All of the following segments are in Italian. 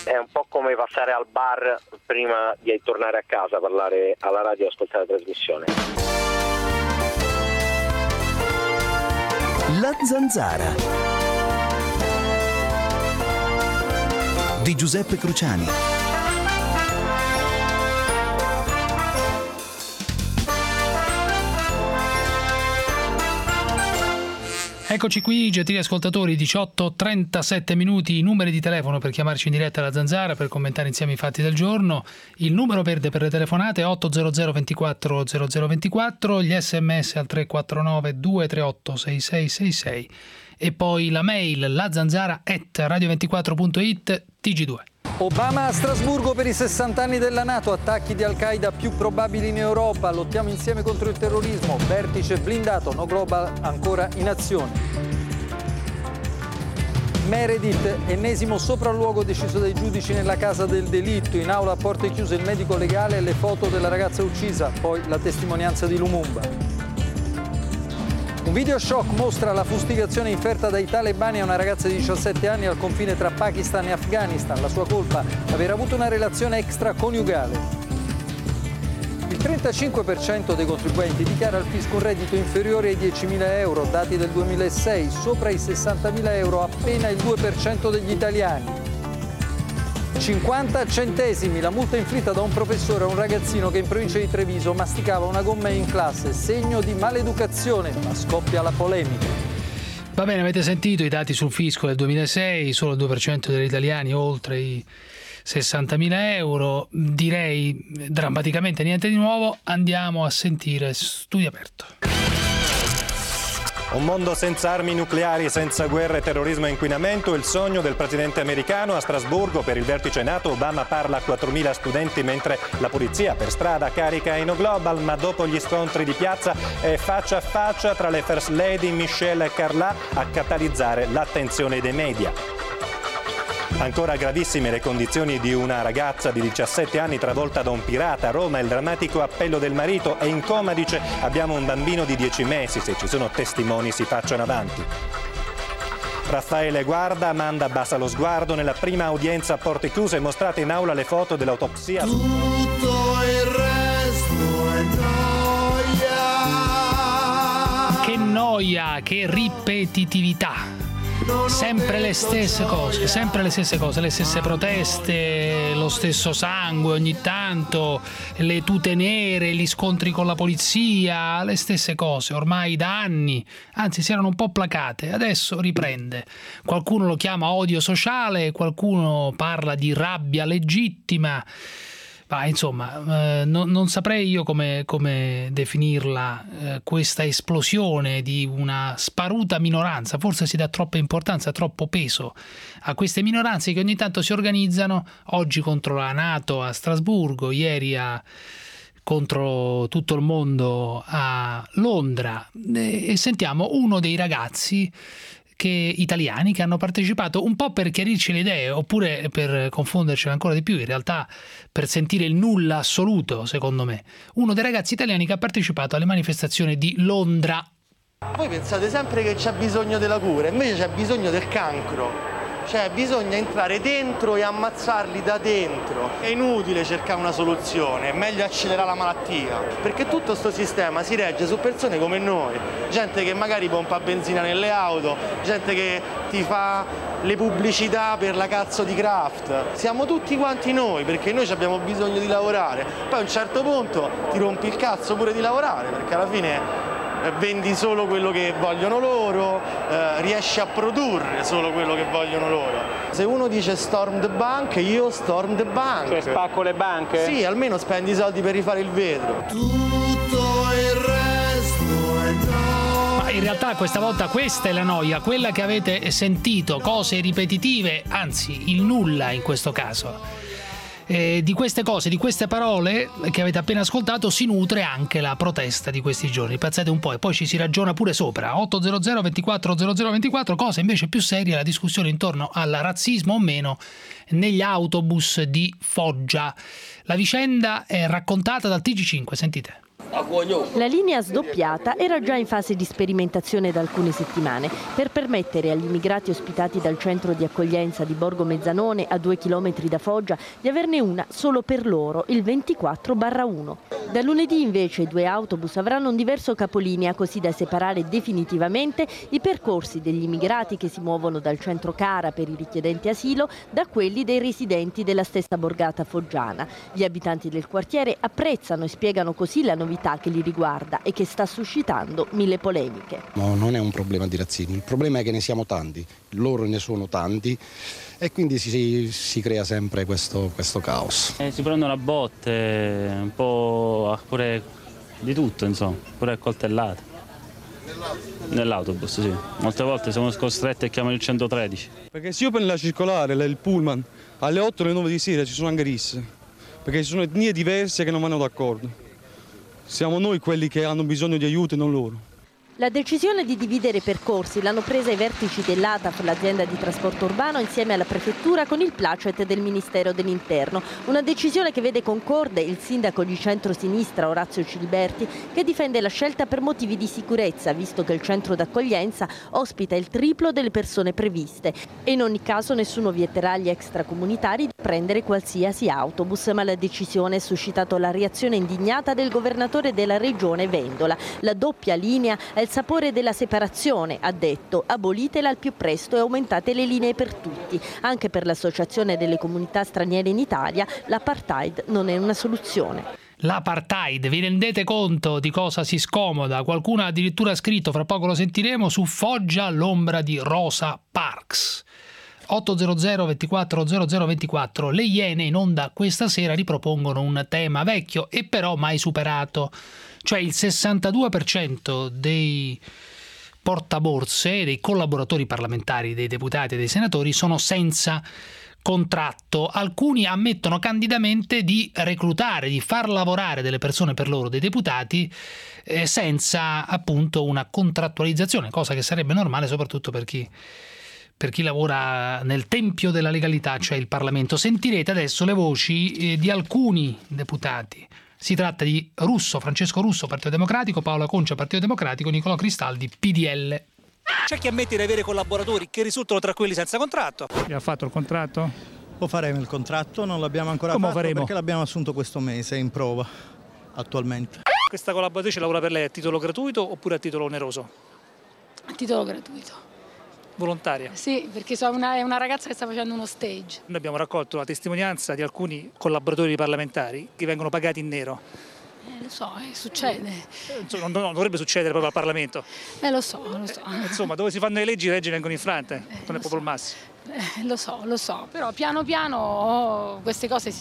è un po' come passare al bar prima di tornare a casa, parlare alla radio e ascoltare la trasmissione. La Zanzara di Giuseppe Cruciani. Eccoci qui, gentili ascoltatori, 18:37 minuti, i numeri di telefono per chiamarci in diretta alla Zanzara per commentare insieme i fatti del giorno. Il numero verde per le telefonate è 800 24 0024, gli sms al 349 238 6666 e poi la mail lazanzara@radio24.it TG2. Obama a Strasburgo per i 60 anni della NATO, attacchi di Al-Qaeda più probabili in Europa, lottiamo insieme contro il terrorismo, vertice blindato, no global ancora in azione. Meredith, ennesimo sopralluogo deciso dai giudici nella casa del delitto, in aula a porte chiuse il medico legale e le foto della ragazza uccisa, poi la testimonianza di Lumumba. Un video shock mostra la fustigazione inferta dai talebani a una ragazza di 17 anni al confine tra Pakistan e Afghanistan. La sua colpa, aver avuto una relazione extraconiugale. Il 35% dei contribuenti dichiara al fisco un reddito inferiore ai 10.000 euro, dati del 2006, sopra i 60.000 euro appena il 2% degli italiani. 50 centesimi, la multa inflitta da un professore a un ragazzino che in provincia di Treviso masticava una gomma in classe, segno di maleducazione, ma scoppia la polemica. Va bene, avete sentito i dati sul fisco del 2006, solo il 2% degli italiani oltre i 60.000 euro, direi drammaticamente niente di nuovo, andiamo a sentire Studio Aperto. Un mondo senza armi nucleari, senza guerre, terrorismo e inquinamento, il sogno del presidente americano. A Strasburgo per il vertice NATO Obama parla a 4.000 studenti mentre la polizia per strada carica i no global, ma dopo gli scontri di piazza è faccia a faccia tra le first lady Michelle e Carla a catalizzare l'attenzione dei media. Ancora gravissime le condizioni di una ragazza di 17 anni travolta da un pirata a Roma. Il drammatico appello del marito è in coma, dice abbiamo un bambino di 10 mesi, se ci sono testimoni si facciano avanti. Raffaele Guarda manda abbassa lo sguardo. Nella prima udienza a porte chiuse mostrate in aula le foto dell'autopsia. Tutto il resto è noia. Che noia, che ripetitività. Sempre le stesse cose, le stesse proteste, lo stesso sangue ogni tanto, le tute nere, gli scontri con la polizia, le stesse cose, ormai da anni, anzi si erano un po' placate, adesso riprende. Qualcuno lo chiama odio sociale, qualcuno parla di rabbia legittima. Ma insomma, non saprei io come definirla, questa esplosione di una sparuta minoranza. Forse si dà troppa importanza, troppo peso a queste minoranze che ogni tanto si organizzano, oggi contro la NATO a Strasburgo, ieri contro tutto il mondo a Londra. E sentiamo uno dei ragazzi italiani che hanno partecipato, un po' per chiarirci le idee oppure per confonderci ancora di più, in realtà per sentire il nulla assoluto, secondo me. Uno dei ragazzi italiani che ha partecipato alle manifestazioni di Londra. Voi pensate sempre che c'è bisogno della cura, invece c'è bisogno del cancro. Cioè bisogna entrare dentro e ammazzarli da dentro. È inutile cercare una soluzione, è meglio accelerare la malattia. Perché tutto sto sistema si regge su persone come noi. Gente che magari pompa benzina nelle auto, gente che ti fa le pubblicità per la cazzo di Kraft. Siamo tutti quanti noi, perché noi abbiamo bisogno di lavorare. Poi a un certo punto ti rompi il cazzo pure di lavorare, perché alla fine vendi solo quello che vogliono loro, riesci a produrre solo quello che vogliono loro. Se uno dice storm the bank, io storm the bank. Cioè spacco le banche? Sì, almeno spendi i soldi per rifare il vetro. Tutto il resto è noia. Ma in realtà questa volta questa è la noia, quella che avete sentito, cose ripetitive, anzi il nulla in questo caso. Di queste cose, di queste parole che avete appena ascoltato si nutre anche la protesta di questi giorni. Pensate un po' e poi ci si ragiona pure sopra. 800 24 0024, cosa invece più seria, la discussione intorno al razzismo o meno negli autobus di Foggia. La vicenda è raccontata dal TG5, sentite. La linea sdoppiata era già in fase di sperimentazione da alcune settimane per permettere agli immigrati ospitati dal centro di accoglienza di Borgo Mezzanone, a 2 chilometri da Foggia, di averne una solo per loro, il 24/1. Da lunedì invece i 2 autobus avranno un diverso capolinea, così da separare definitivamente i percorsi degli immigrati che si muovono dal centro Cara per i richiedenti asilo da quelli dei residenti della stessa borgata foggiana. Gli abitanti del quartiere apprezzano e spiegano così la novità che li riguarda e che sta suscitando 1000 polemiche. No, non è un problema di razzismo, il problema è che ne siamo tanti, loro ne sono tanti e quindi si crea sempre questo caos. Si prendono a botte, un po' pure di tutto, insomma, pure accoltellate. Nell'autobus, sì. Molte volte siamo costretti a chiamare il 113. Perché se io prendo la circolare, il pullman, alle 8 alle 9 di sera ci sono anche risse, perché ci sono etnie diverse che non vanno d'accordo. Siamo noi quelli che hanno bisogno di aiuto e non loro. La decisione di dividere i percorsi l'hanno presa i vertici dell'ATAF, l'azienda di trasporto urbano, insieme alla prefettura con il placet del Ministero dell'Interno. Una decisione che vede concorde il sindaco di centrosinistra Orazio Ciliberti, che difende la scelta per motivi di sicurezza, visto che il centro d'accoglienza ospita il triplo delle persone previste. E in ogni caso nessuno vieterà agli extracomunitari di prendere qualsiasi autobus, ma la decisione ha suscitato la reazione indignata del governatore della regione Vendola. La doppia linea è il sapore della separazione, ha detto, abolitela al più presto e aumentate le linee per tutti. Anche per l'Associazione delle Comunità Straniere in Italia l'apartheid non è una soluzione. L'apartheid, vi rendete conto di cosa si scomoda? Qualcuno ha addirittura scritto, fra poco lo sentiremo, su Foggia l'ombra di Rosa Parks. 800 24 0024. Le Iene in onda questa sera ripropongono un tema vecchio e però mai superato. Cioè il 62% dei portaborse, dei collaboratori parlamentari, dei deputati e dei senatori sono senza contratto. Alcuni ammettono candidamente di reclutare, di far lavorare delle persone per loro, dei deputati, senza appunto una contrattualizzazione, cosa che sarebbe normale soprattutto per chi lavora nel tempio della legalità, cioè il Parlamento. Sentirete adesso le voci di alcuni deputati. Si tratta di Russo, Francesco Russo, Partito Democratico, Paola Concia, Partito Democratico, Nicolò Cristaldi, PDL. C'è chi ammette di avere collaboratori che risultano tra quelli senza contratto. Chi ha fatto il contratto? Lo faremo il contratto, non l'abbiamo ancora fatto perché l'abbiamo assunto questo mese in prova attualmente. Questa collaboratrice lavora per lei a titolo gratuito oppure a titolo oneroso? A titolo gratuito. Volontaria? Sì, perché è una ragazza che sta facendo uno stage. Noi abbiamo raccolto la testimonianza di alcuni collaboratori parlamentari che vengono pagati in nero. Lo so, succede. Non dovrebbe succedere proprio al Parlamento. Lo so. Insomma, dove si fanno le leggi vengono infrante, non è proprio il massimo. Lo so, però piano piano queste cose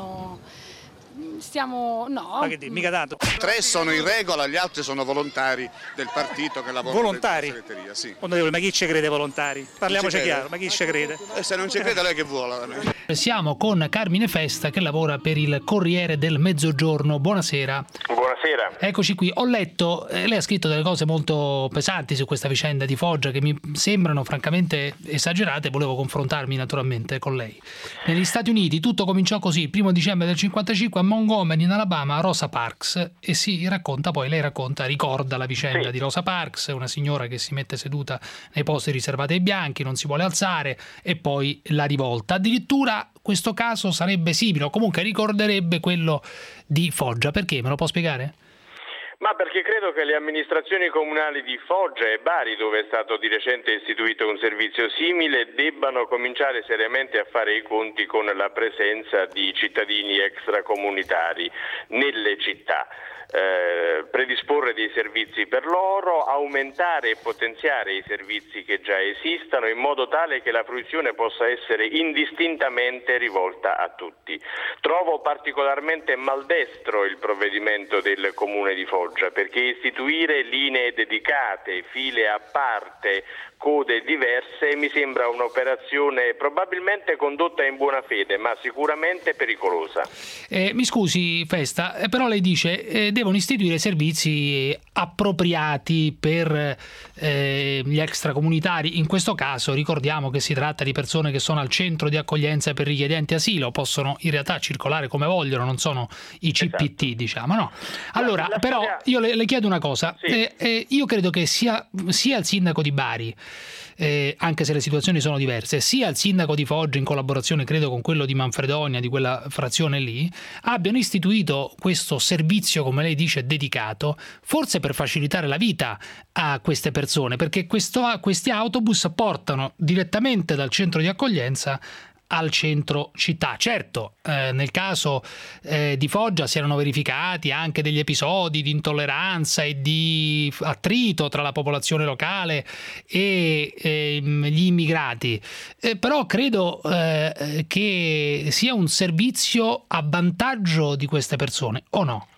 no. Ma che mica tanto. 3 sono in regola, gli altri sono volontari del partito che lavorano. Volontari? Segreteria, sì. Ma chi ci crede volontari? Parliamoci chiaro, ma chi ci crede? Se non ci crede lei che vuole? Siamo con Carmine Festa che lavora per il Corriere del Mezzogiorno. Buonasera. Buonasera. Eccoci qui. Ho letto, lei ha scritto delle cose molto pesanti su questa vicenda di Foggia che mi sembrano francamente esagerate. Volevo confrontarmi naturalmente con lei. Negli Stati Uniti tutto cominciò così, il 1 dicembre del 1955 a Montgomery in Alabama, Rosa Parks, e ricorda la vicenda di Rosa Parks, una signora che si mette seduta nei posti riservati ai bianchi, non si vuole alzare, e poi la rivolta. Addirittura questo caso sarebbe simile o comunque ricorderebbe quello di Foggia. Perché? Me lo può spiegare? Ma perché credo che le amministrazioni comunali di Foggia e Bari, dove è stato di recente istituito un servizio simile, debbano cominciare seriamente a fare i conti con la presenza di cittadini extracomunitari nelle città. Predisporre dei servizi per loro, aumentare e potenziare i servizi che già esistano in modo tale che la fruizione possa essere indistintamente rivolta a tutti. Trovo particolarmente maldestro il provvedimento del Comune di Foggia perché istituire linee dedicate, file a parte, code diverse, mi sembra un'operazione probabilmente condotta in buona fede, ma sicuramente pericolosa. Mi scusi Festa, però lei dice devono istituire servizi appropriati per gli extracomunitari. In questo caso ricordiamo che si tratta di persone che sono al centro di accoglienza per richiedenti asilo, possono in realtà circolare come vogliono, non sono i CPT, diciamo, no? Allora, però io le chiedo una cosa, io credo che sia il sindaco di Bari, anche se le situazioni sono diverse, sia il sindaco di Foggia in collaborazione credo con quello di Manfredonia, di quella frazione lì, abbiano istituito questo servizio, come lei dice, dedicato, forse per facilitare la vita a queste persone, perché questi autobus portano direttamente dal centro di accoglienza al centro città. Certo, nel caso di Foggia si erano verificati anche degli episodi di intolleranza e di attrito tra la popolazione locale e gli immigrati, però credo che sia un servizio a vantaggio di queste persone, o no?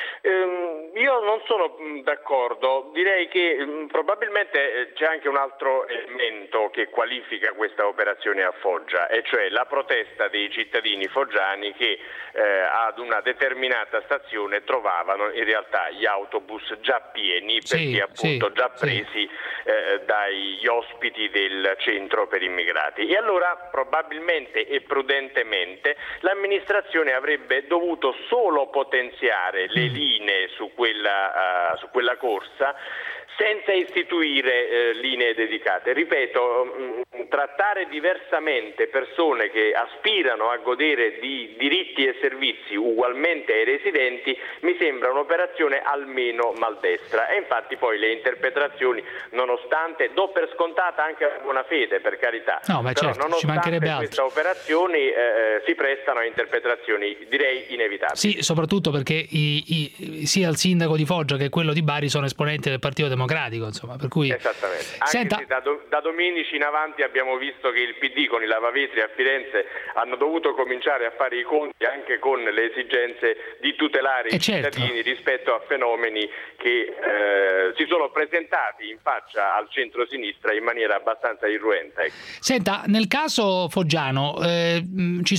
Io non sono d'accordo, direi che probabilmente c'è anche un altro elemento che qualifica questa operazione a Foggia, e cioè la protesta dei cittadini foggiani che ad una determinata stazione trovavano in realtà gli autobus già pieni, perché appunto già presi dagli ospiti del centro per immigrati. E allora probabilmente e prudentemente l'amministrazione avrebbe dovuto solo potenziare le linee su quella corsa senza istituire linee dedicate. Ripeto, trattare diversamente persone che aspirano a godere di diritti e servizi ugualmente ai residenti mi sembra un'operazione almeno maldestra, e infatti poi le interpretazioni, nonostante do per scontata anche la buona fede, per carità, no, ma però certo, ci mancherebbe altro. Queste operazioni si prestano a interpretazioni direi inevitabili. Sì, soprattutto perché sia il sindaco di Foggia che quello di Bari sono esponenti del Partito Democratico, insomma, per cui esattamente. Anche se da Dominici in avanti abbiamo visto che il PD con i lavavetri a Firenze hanno dovuto cominciare a fare i conti anche con le esigenze di tutelare i cittadini rispetto a fenomeni che si sono presentati in faccia al centro-sinistra in maniera abbastanza irruenta. Senta, nel caso foggiano c'è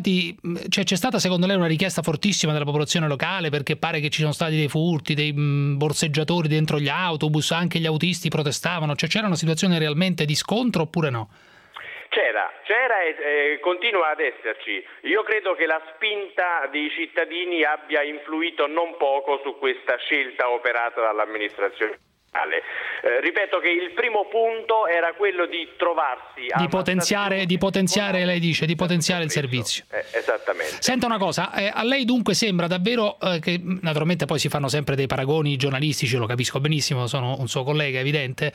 stata secondo lei una richiesta fortissima della popolazione locale, perché pare che ci sono stati dei furti, dei borseggiatori dentro gli autobus, anche gli autisti protestavano, cioè c'era una situazione realmente di scontro oppure no? C'era e continua ad esserci. Io credo che la spinta dei cittadini abbia influito non poco su questa scelta operata dall'amministrazione. Ripeto che il primo punto era quello di trovarsi di potenziare lei dice, di potenziare il servizio. Esattamente. Senta una cosa, a lei dunque sembra davvero che naturalmente poi si fanno sempre dei paragoni giornalistici, lo capisco benissimo, sono un suo collega evidente,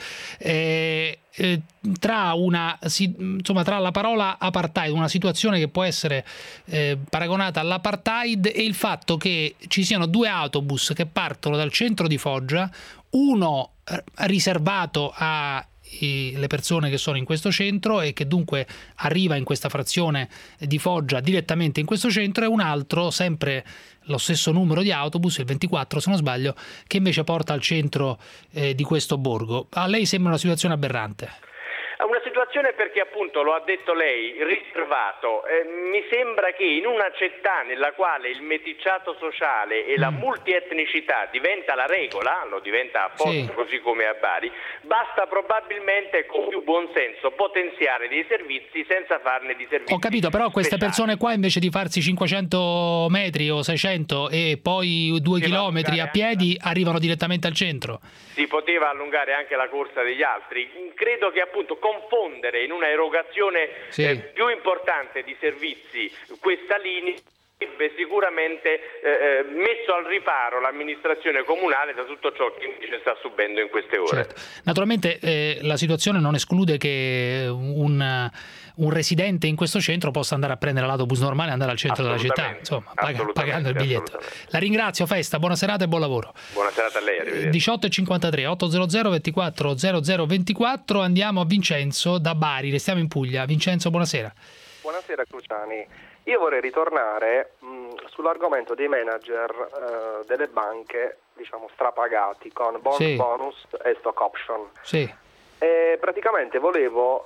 tra la parola apartheid, una situazione che può essere paragonata all'apartheid, e il fatto che ci siano due autobus che partono dal centro di Foggia, uno riservato alle persone che sono in questo centro e che dunque arriva in questa frazione di Foggia direttamente in questo centro, e un altro, sempre lo stesso numero di autobus, il 24 se non sbaglio, che invece porta al centro di questo borgo. A lei sembra una situazione aberrante? Una situazione, perché appunto lo ha detto lei, riservato. Mi sembra che in una città nella quale il meticciato sociale e la multietnicità diventa la regola, lo diventa a Foggia così come a Bari, basta probabilmente con più buonsenso potenziare dei servizi senza farne di servizi. Ho capito, però queste persone qua, invece di farsi 500 metri o 600 e poi 2 chilometri a piedi, arrivano direttamente al centro. Si poteva allungare anche la corsa degli altri. Credo che appunto confondere in una erogazione più importante di servizi questa linea avrebbe sicuramente messo al riparo l'amministrazione comunale da tutto ciò che invece sta subendo in queste ore. Certo. Naturalmente la situazione non esclude che un residente in questo centro possa andare a prendere l'autobus normale e andare al centro della città, insomma, pagando il biglietto. La ringrazio, Festa, buona serata e buon lavoro. Buona serata a lei, arrivederci. 18:53, 800 24 0024, andiamo a Vincenzo da Bari, restiamo in Puglia. Vincenzo, buonasera. Buonasera Cruciani. Io vorrei ritornare sull'argomento dei manager delle banche, diciamo strapagati con bonus e stock option. Sì. Praticamente volevo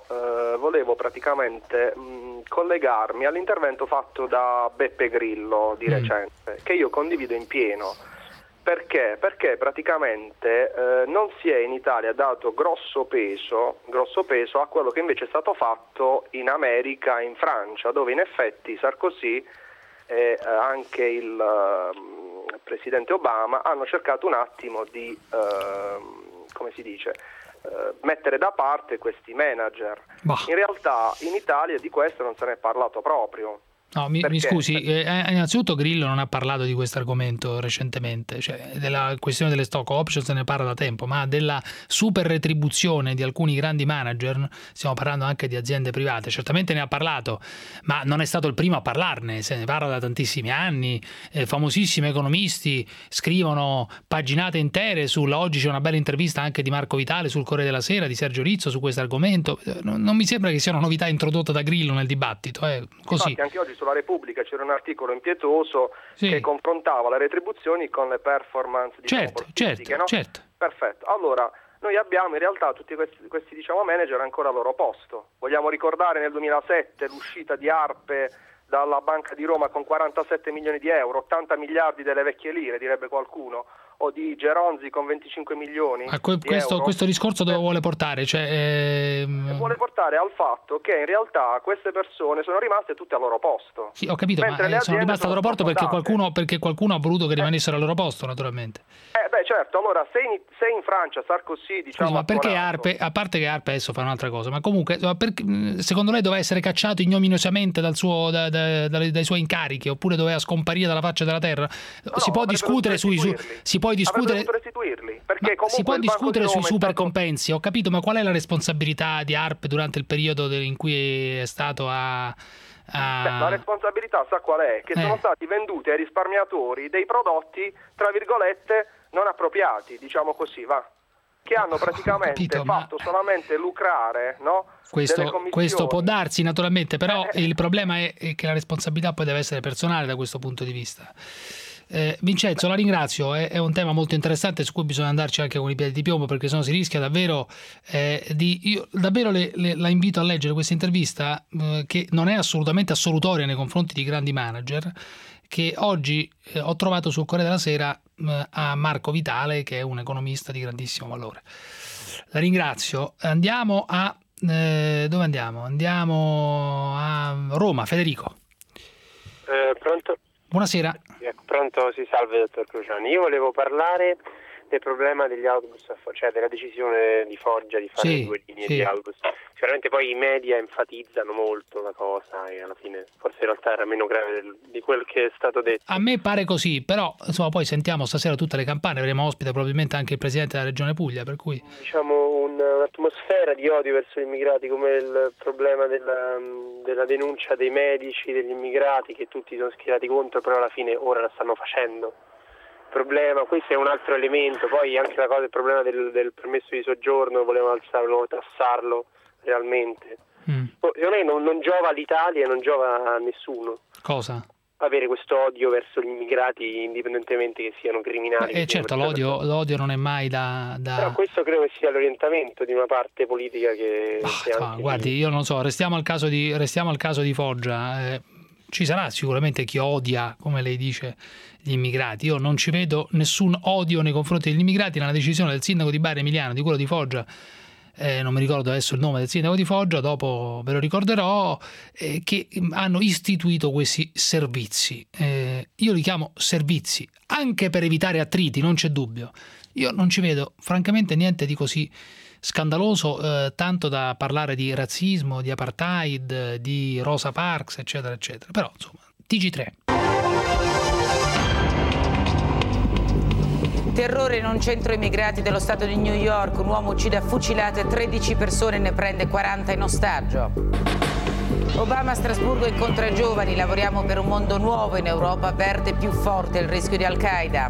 collegarmi all'intervento fatto da Beppe Grillo di recente, che io condivido in pieno. Perché praticamente non si è in Italia dato grosso peso a quello che invece è stato fatto in America e in Francia, dove in effetti Sarkozy e anche il presidente Obama hanno cercato un attimo di mettere da parte questi manager. In realtà in Italia di questo non se ne è parlato proprio. No, mi scusi, innanzitutto Grillo non ha parlato di questo argomento recentemente, cioè della questione delle stock option se ne parla da tempo, ma della super retribuzione di alcuni grandi manager, stiamo parlando anche di aziende private, certamente ne ha parlato, ma non è stato il primo a parlarne, se ne parla da tantissimi anni, famosissimi economisti scrivono paginate intere oggi c'è una bella intervista anche di Marco Vitale sul Corriere della Sera, di Sergio Rizzo su questo argomento, non mi sembra che sia una novità introdotta da Grillo nel dibattito, così. Infatti anche oggi sulla Repubblica c'era un articolo impietoso che confrontava le retribuzioni con le performance portistiche, no? Certo. Perfetto. Allora, noi abbiamo in realtà tutti questi manager ancora al loro posto. Vogliamo ricordare nel 2007 l'uscita di Arpe dalla Banca di Roma con 47 milioni di euro, 80 miliardi delle vecchie lire, direbbe qualcuno, o di Geronzi con 25 milioni di euro. Questo discorso dove vuole portare? Vuole portare al fatto che in realtà queste persone sono rimaste tutte al loro posto. Sì, ho capito, ma sono rimaste al loro posto perché qualcuno ha voluto che rimanessero al loro posto, naturalmente. Certo, allora se in Francia Sarkozy ma perché Arpe, a parte che Arpe adesso fa un'altra cosa, ma comunque secondo lei doveva essere cacciato ignominiosamente dai suoi incarichi oppure doveva scomparire dalla faccia della terra? Si può discutere sui super compensi, ho capito, ma qual è la responsabilità di Arpe durante il periodo in cui è stato la responsabilità sa qual è? Che sono stati venduti ai risparmiatori dei prodotti tra virgolette non appropriati, diciamo così, che hanno praticamente fatto solamente lucrare, no? Questo può darsi naturalmente, però il problema è che la responsabilità poi deve essere personale da questo punto di vista. Vincenzo, la ringrazio, è un tema molto interessante su cui bisogna andarci anche con i piedi di piombo, perché sennò si rischia davvero io davvero la invito a leggere questa intervista che non è assolutamente assolutoria nei confronti di grandi manager, che oggi ho trovato sul Corriere della Sera a Marco Vitale, che è un economista di grandissimo valore. La ringrazio. Andiamo a dove andiamo? Andiamo a Roma. Federico. Pronto? Buonasera. Pronto, si salve dottor Cruciani. Io volevo parlare del problema degli autobus, cioè della decisione di Foggia di fare 2 linee di autobus. Sicuramente poi i media enfatizzano molto la cosa e alla fine forse in realtà era meno grave di quel che è stato detto. A me pare così, però insomma poi sentiamo stasera tutte le campane, avremo ospite probabilmente anche il presidente della Regione Puglia, per cui diciamo un'atmosfera di odio verso gli immigrati, come il problema della denuncia dei medici, degli immigrati, che tutti sono schierati contro, però alla fine ora la stanno facendo. Questo è un altro elemento, poi anche il problema del permesso di soggiorno, volevano tassarlo realmente. Secondo me non giova all'Italia e non giova a nessuno. Cosa? Avere questo odio verso gli immigrati, indipendentemente che siano criminali. Certo, l'odio non è mai da... Però questo credo che sia l'orientamento di una parte politica che... guardi, io non so, restiamo al caso di Foggia. Ci sarà sicuramente chi odia, come lei dice, gli immigrati. Io non ci vedo nessun odio nei confronti degli immigrati nella decisione del sindaco di Bari Emiliano, di quello di Foggia, non mi ricordo adesso il nome del sindaco di Foggia, dopo ve lo ricorderò, che hanno istituito questi servizi. Io li chiamo servizi, anche per evitare attriti, non c'è dubbio. Io non ci vedo francamente niente di così scandaloso, tanto da parlare di razzismo, di apartheid, di Rosa Parks, eccetera, eccetera. Però, insomma, TG3. Terrore in un centro immigrati dello stato di New York. Un uomo uccide a fucilate 13 persone e ne prende 40 in ostaggio. Obama a Strasburgo incontra i giovani. Lavoriamo per un mondo nuovo in Europa, avverte più forte il rischio di Al-Qaeda.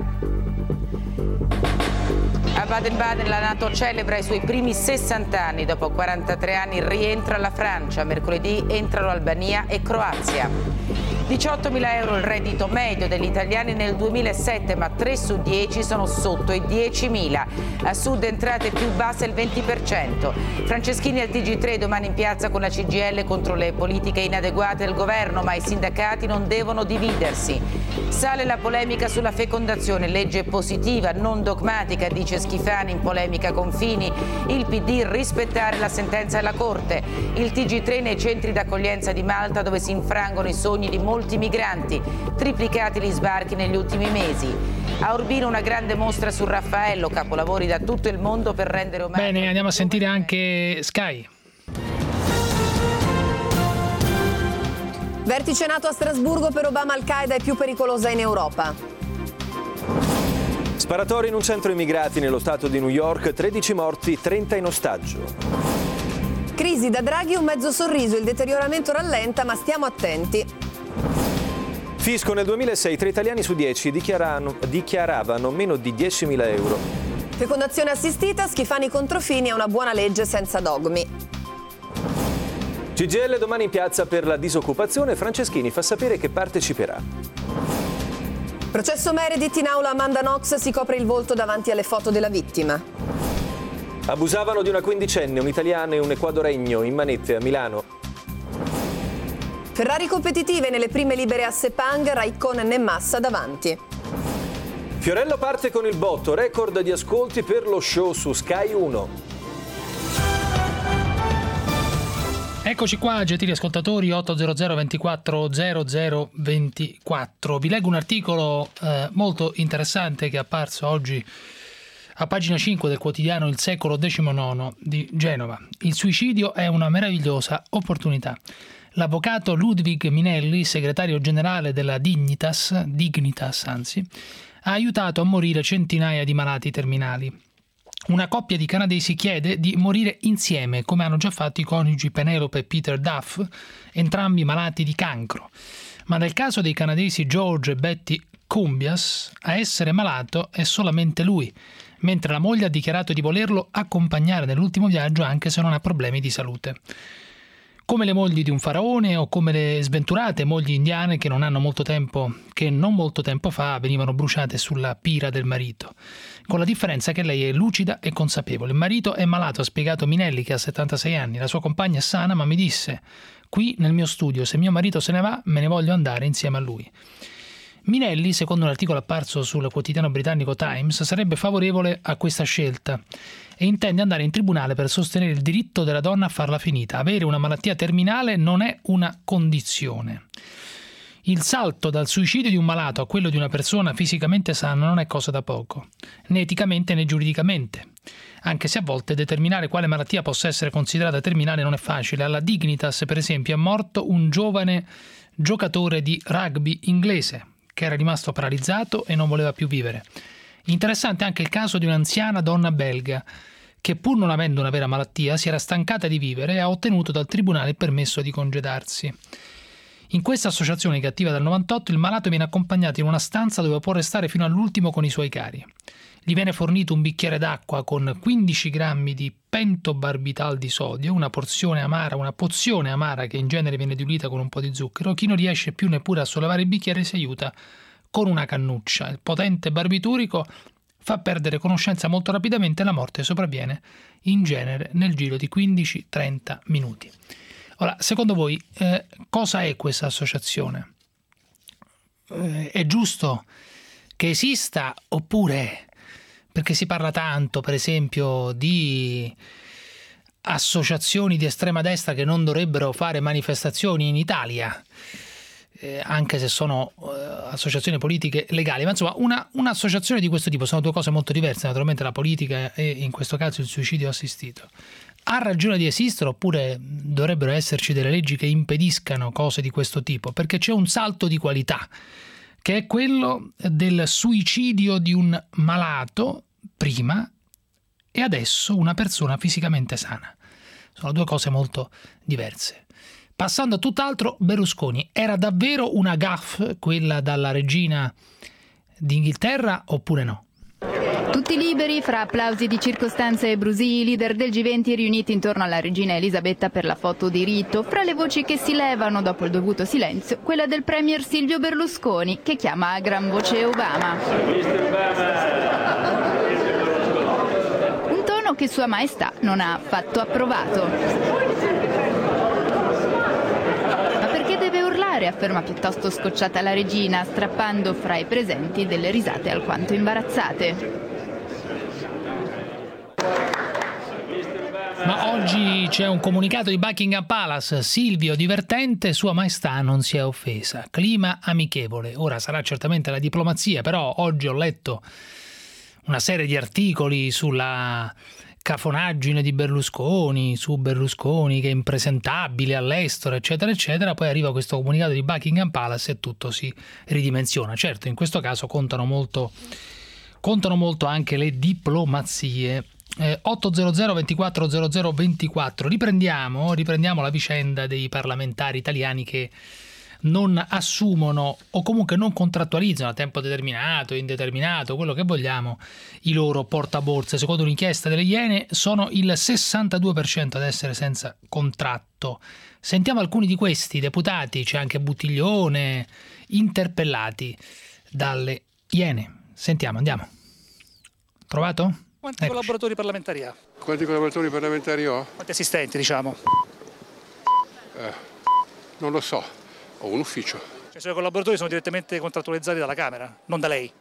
A Baden-Baden la NATO celebra i suoi primi 60 anni. Dopo 43 anni rientra la Francia. Mercoledì entrano Albania e Croazia. 18.000 euro il reddito medio degli italiani nel 2007, ma 3 su 10 sono sotto i 10.000. A sud entrate più basse il 20%. Franceschini al TG3 domani in piazza con la CGIL contro le politiche inadeguate del governo, ma i sindacati non devono dividersi. Sale la polemica sulla fecondazione, legge positiva, non dogmatica, dice Schifani in polemica con Fini. Il PD rispettare la sentenza della Corte. Il TG3 nei centri d'accoglienza di Malta dove si infrangono i sogni di molti migranti, triplicati gli sbarchi negli ultimi mesi. A Urbino una grande mostra su Raffaello, capolavori da tutto il mondo per rendere omaggio. Bene, andiamo a sentire anche Sky. Vertice NATO a Strasburgo per Obama, Al-Qaeda è più pericolosa in Europa. Sparatori in un centro immigrati nello stato di New York, 13 morti, 30 in ostaggio. Crisi da Draghi, un mezzo sorriso, il deterioramento rallenta, ma stiamo attenti. Fisco nel 2006, 3 italiani su 10 dichiaravano meno di 10.000 euro. Fecondazione assistita, Schifani contro Fini è una buona legge senza dogmi. CGIL domani in piazza per la disoccupazione, Franceschini fa sapere che parteciperà. Processo Meredith in aula, Amanda Knox si copre il volto davanti alle foto della vittima. Abusavano di una quindicenne, un italiano e un equadoregno in manette a Milano. Ferrari competitive nelle prime libere a Sepang, Raikkonen e Massa davanti. Fiorello parte con il botto, record di ascolti per lo show su Sky 1. Eccoci qua, gentili ascoltatori, 800 24 00 24. Vi leggo un articolo molto interessante che è apparso oggi a pagina 5 del quotidiano Il Secolo XIX di Genova. Il suicidio è una meravigliosa opportunità. L'avvocato Ludwig Minelli, segretario generale della Dignitas, ha aiutato a morire centinaia di malati terminali. Una coppia di canadesi chiede di morire insieme, come hanno già fatto i coniugi Penelope e Peter Duff, entrambi malati di cancro. Ma nel caso dei canadesi George e Betty Cumbias, a essere malato è solamente lui, mentre la moglie ha dichiarato di volerlo accompagnare nell'ultimo viaggio anche se non ha problemi di salute. Come le mogli di un faraone o come le sventurate mogli indiane che non molto tempo fa venivano bruciate sulla pira del marito. Con la differenza che lei è lucida e consapevole. Il marito è malato, ha spiegato Minelli, che ha 76 anni. La sua compagna è sana, ma mi disse: qui nel mio studio, se mio marito se ne va, me ne voglio andare insieme a lui. Minelli, secondo un articolo apparso sul quotidiano britannico Times, sarebbe favorevole a questa scelta e intende andare in tribunale per sostenere il diritto della donna a farla finita. Avere una malattia terminale non è una condizione. Il salto dal suicidio di un malato a quello di una persona fisicamente sana non è cosa da poco, né eticamente né giuridicamente, anche se a volte determinare quale malattia possa essere considerata terminale non è facile. Alla Dignitas, per esempio, è morto un giovane giocatore di rugby inglese che era rimasto paralizzato e non voleva più vivere. Interessante anche il caso di un'anziana donna belga che, pur non avendo una vera malattia, si era stancata di vivere e ha ottenuto dal tribunale il permesso di congedarsi. In questa associazione che è attiva dal 98, il malato viene accompagnato in una stanza dove può restare fino all'ultimo con i suoi cari. Gli viene fornito un bicchiere d'acqua con 15 grammi di pentobarbital di sodio, una pozione amara che in genere viene diluita con un po' di zucchero. Chi non riesce più neppure a sollevare il bicchiere si aiuta con una cannuccia. Il potente barbiturico fa perdere conoscenza molto rapidamente e la morte sopravviene in genere nel giro di 15-30 minuti. Ora, secondo voi cosa è questa associazione? È giusto che esista oppure, perché si parla tanto, per esempio, di associazioni di estrema destra che non dovrebbero fare manifestazioni in Italia, anche se sono associazioni politiche legali, ma insomma un'associazione di questo tipo sono due cose molto diverse, naturalmente la politica e in questo caso il suicidio assistito. Ha ragione di esistere oppure dovrebbero esserci delle leggi che impediscano cose di questo tipo? Perché c'è un salto di qualità, che è quello del suicidio di un malato prima e adesso una persona fisicamente sana. Sono due cose molto diverse. Passando a tutt'altro, Berlusconi, era davvero una gaffe quella dalla regina d'Inghilterra oppure no? Tutti liberi, fra applausi di circostanza e brusii, i leader del G20 riuniti intorno alla regina Elisabetta per la foto di rito. Fra le voci che si levano dopo il dovuto silenzio, quella del premier Silvio Berlusconi, che chiama a gran voce Obama. Un tono che Sua Maestà non ha affatto approvato. Deve urlare, afferma piuttosto scocciata la regina, strappando fra i presenti delle risate alquanto imbarazzate. Ma oggi c'è un comunicato di Buckingham Palace: Silvio divertente, Sua Maestà non si è offesa, clima amichevole. Ora sarà certamente la diplomazia, però oggi ho letto una serie di articoli sulla cafonaggine di Berlusconi, su Berlusconi che è impresentabile all'estero, eccetera eccetera. Poi arriva questo comunicato di Buckingham Palace e tutto si ridimensiona. Certo, in questo caso contano molto anche le diplomazie. 800 24 00 24. Riprendiamo la vicenda dei parlamentari italiani che non assumono o comunque non contrattualizzano a tempo determinato, indeterminato, quello che vogliamo, i loro portaborse. Secondo un'inchiesta delle Iene sono il 62% ad essere senza contratto. Sentiamo alcuni di questi deputati, c'è anche Buttiglione, interpellati dalle Iene. Sentiamo, andiamo. Trovato? Quanti collaboratori parlamentari ha? Quanti collaboratori parlamentari ho? Quanti assistenti, diciamo? Non lo so. Ho un ufficio. Cioè, i suoi collaboratori sono direttamente contrattualizzati dalla Camera, non da lei?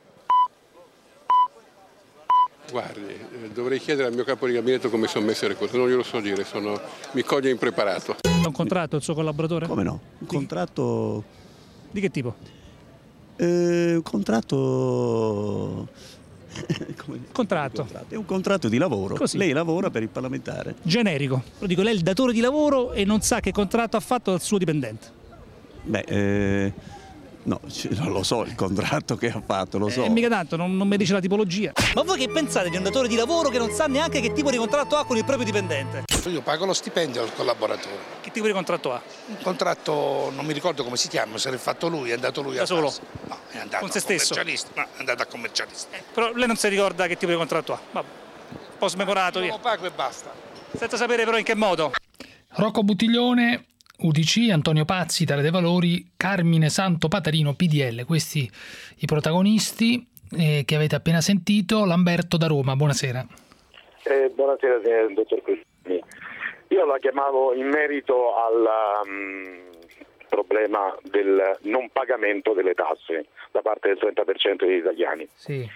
Guardi, dovrei chiedere al mio capo di gabinetto come sono messe le cose, non glielo so dire, mi coglie impreparato. Ha un contratto il suo collaboratore? Come no? Un contratto... Di che tipo? Un contratto... Contratto. È un contratto di lavoro. Così. Lei lavora per il parlamentare. Generico. Lo dico, lei è il datore di lavoro e non sa che contratto ha fatto dal suo dipendente. No, non lo so il contratto che ha fatto, lo so. Mica tanto, non mi dice la tipologia. Ma voi che pensate di un datore di lavoro che non sa neanche che tipo di contratto ha con il proprio dipendente? Io pago lo stipendio al collaboratore. Che tipo di contratto ha? Un contratto, non mi ricordo come si chiama, se l'è fatto lui, è andato lui da solo? No, è andato con se stesso? No, è andato a commercialista. Però lei non si ricorda che tipo di contratto ha? Vabbè, un po' smemorato, via. Lo pago e basta. Senza sapere però in che modo. Rocco Buttiglione, UDC, Antonio Pazzi, Italia dei Valori, Carmine Santo Patarino, PDL. Questi i protagonisti che avete appena sentito. Lamberto da Roma, buonasera. Buonasera dottor Cristini. Io la chiamavo in merito al problema del non pagamento delle tasse da parte del 30% degli italiani. Sì.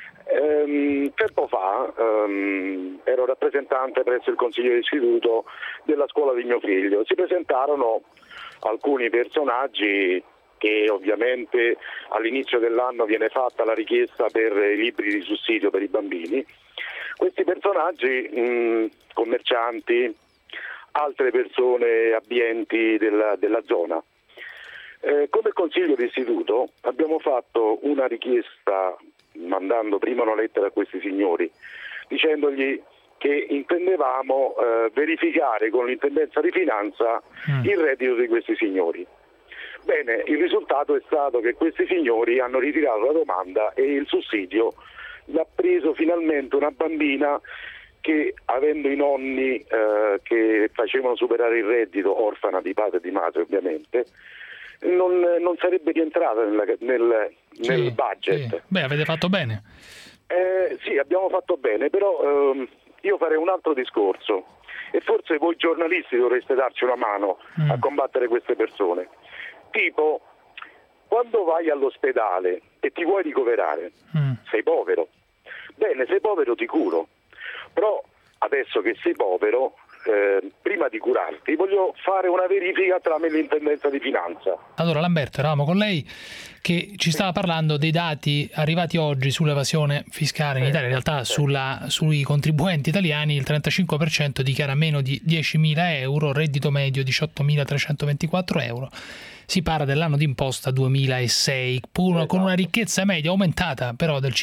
Tempo fa ero rappresentante presso il Consiglio d'istituto della scuola di mio figlio. Si presentarono alcuni personaggi che ovviamente all'inizio dell'anno viene fatta la richiesta per i libri di sussidio per i bambini. Questi personaggi, commercianti, altre persone abbienti della zona. Come Consiglio d'istituto abbiamo fatto una richiesta mandando prima una lettera a questi signori dicendogli che intendevamo verificare con l'intendenza di finanza il reddito di questi signori. Bene, il risultato è stato che questi signori hanno ritirato la domanda e il sussidio l'ha preso finalmente una bambina che, avendo i nonni che facevano superare il reddito, orfana di padre e di madre ovviamente, non sarebbe rientrata nel budget. Sì. Beh, avete fatto bene. Sì, abbiamo fatto bene, però io farei un altro discorso e forse voi giornalisti dovreste darci una mano a combattere queste persone. Tipo, quando vai all'ospedale e ti vuoi ricoverare, sei povero. Bene, sei povero ti curo, però adesso che sei povero, prima di curarti voglio fare una verifica tramite l'intendenza di finanza. Allora Lamberto, eravamo con lei che ci stava parlando dei dati arrivati oggi sull'evasione fiscale in Italia. In realtà sui contribuenti italiani il 35% dichiara meno di 10.000 euro, reddito medio 18.324 euro. Si parla dell'anno d'imposta 2006, con una ricchezza media aumentata però del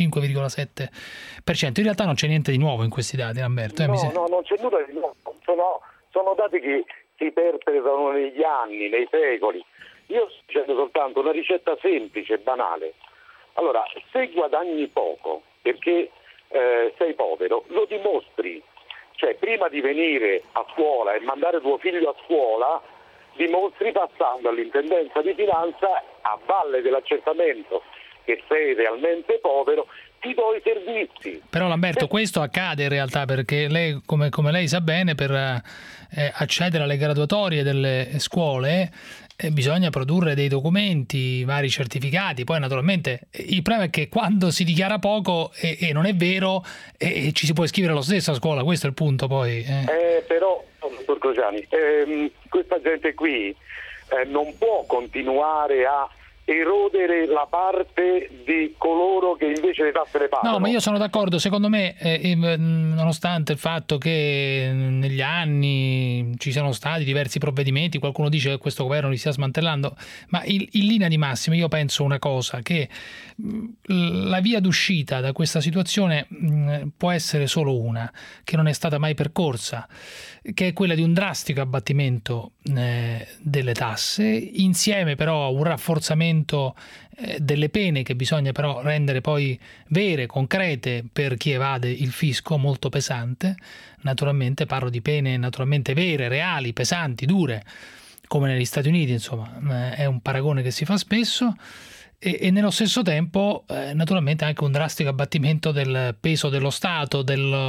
5,7%. In realtà non c'è niente di nuovo in questi dati, Lamberto. No, non c'è nulla di nuovo. Sono dati che si perpetrano negli anni, nei secoli. Io sto dicendo soltanto una ricetta semplice e banale. Allora, se guadagni poco, perché sei povero, lo dimostri. Cioè, prima di venire a scuola e mandare tuo figlio a scuola, dimostri passando all'intendenza di finanza, a valle dell'accertamento che sei realmente povero, ti do i servizi. Però Lamberto, questo accade in realtà, perché lei, come lei sa bene, per accedere alle graduatorie delle scuole bisogna produrre dei documenti, vari certificati. Poi naturalmente il problema è che quando si dichiara poco e non è vero, ci si può iscrivere lo stesso a scuola, questo è il punto poi. Però, dottor Crociani, questa gente qui non può continuare a erodere la parte di coloro che invece le tasse le pagano. No, ma io sono d'accordo. Secondo me, nonostante il fatto che negli anni ci siano stati diversi provvedimenti, qualcuno dice che questo governo li stia smantellando, ma in linea di massima io penso una cosa, che la via d'uscita da questa situazione può essere solo una, che non è stata mai percorsa, che è quella di un drastico abbattimento delle tasse, insieme però a un rafforzamento delle pene che bisogna però rendere poi vere, concrete per chi evade il fisco, molto pesante. Naturalmente parlo di pene naturalmente vere, reali, pesanti, dure, come negli Stati Uniti, insomma, è un paragone che si fa spesso. E nello stesso tempo naturalmente anche un drastico abbattimento del peso dello Stato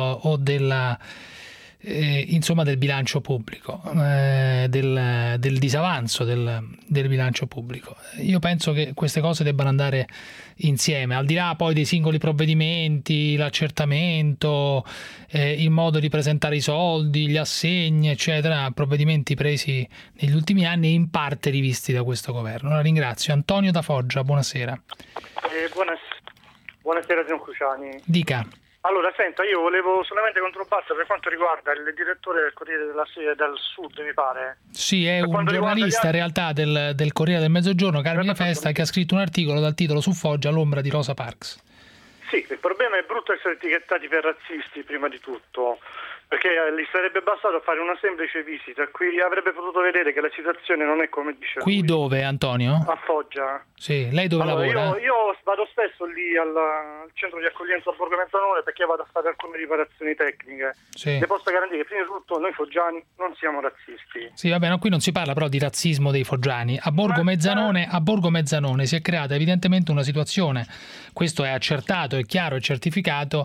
insomma del bilancio pubblico, del disavanzo del bilancio pubblico. Io penso che queste cose debbano andare insieme, al di là poi dei singoli provvedimenti, l'accertamento, il modo di presentare i soldi, gli assegni, eccetera, provvedimenti presi negli ultimi anni e in parte rivisti da questo governo. La ringrazio. Antonio da Foggia, buonasera. Buonasera signor Cruciani. Dica. Allora, senta, io volevo solamente controbattere per quanto riguarda il direttore del Corriere del Sud, mi pare. Sì, è un giornalista in realtà del Corriere del Mezzogiorno, Carmine Festa, che ha scritto un articolo dal titolo "Su Foggia l'ombra di Rosa Parks". Sì, il problema è brutto essere etichettati per razzisti prima di tutto, perché gli sarebbe bastato fare una semplice visita, qui avrebbe potuto vedere che la situazione non è come dice Qui lui. Dove, Antonio? A Foggia. Sì, lei dove lavora? Io vado spesso lì al centro di accoglienza a Borgo Mezzanone perché vado a fare alcune riparazioni tecniche. Sì. Le posso garantire che prima di tutto noi foggiani non siamo razzisti. Sì, vabbè, no, qui non si parla però di razzismo dei foggiani. A Borgo Mezzanone si è creata evidentemente una situazione, questo è accertato, è chiaro, è certificato,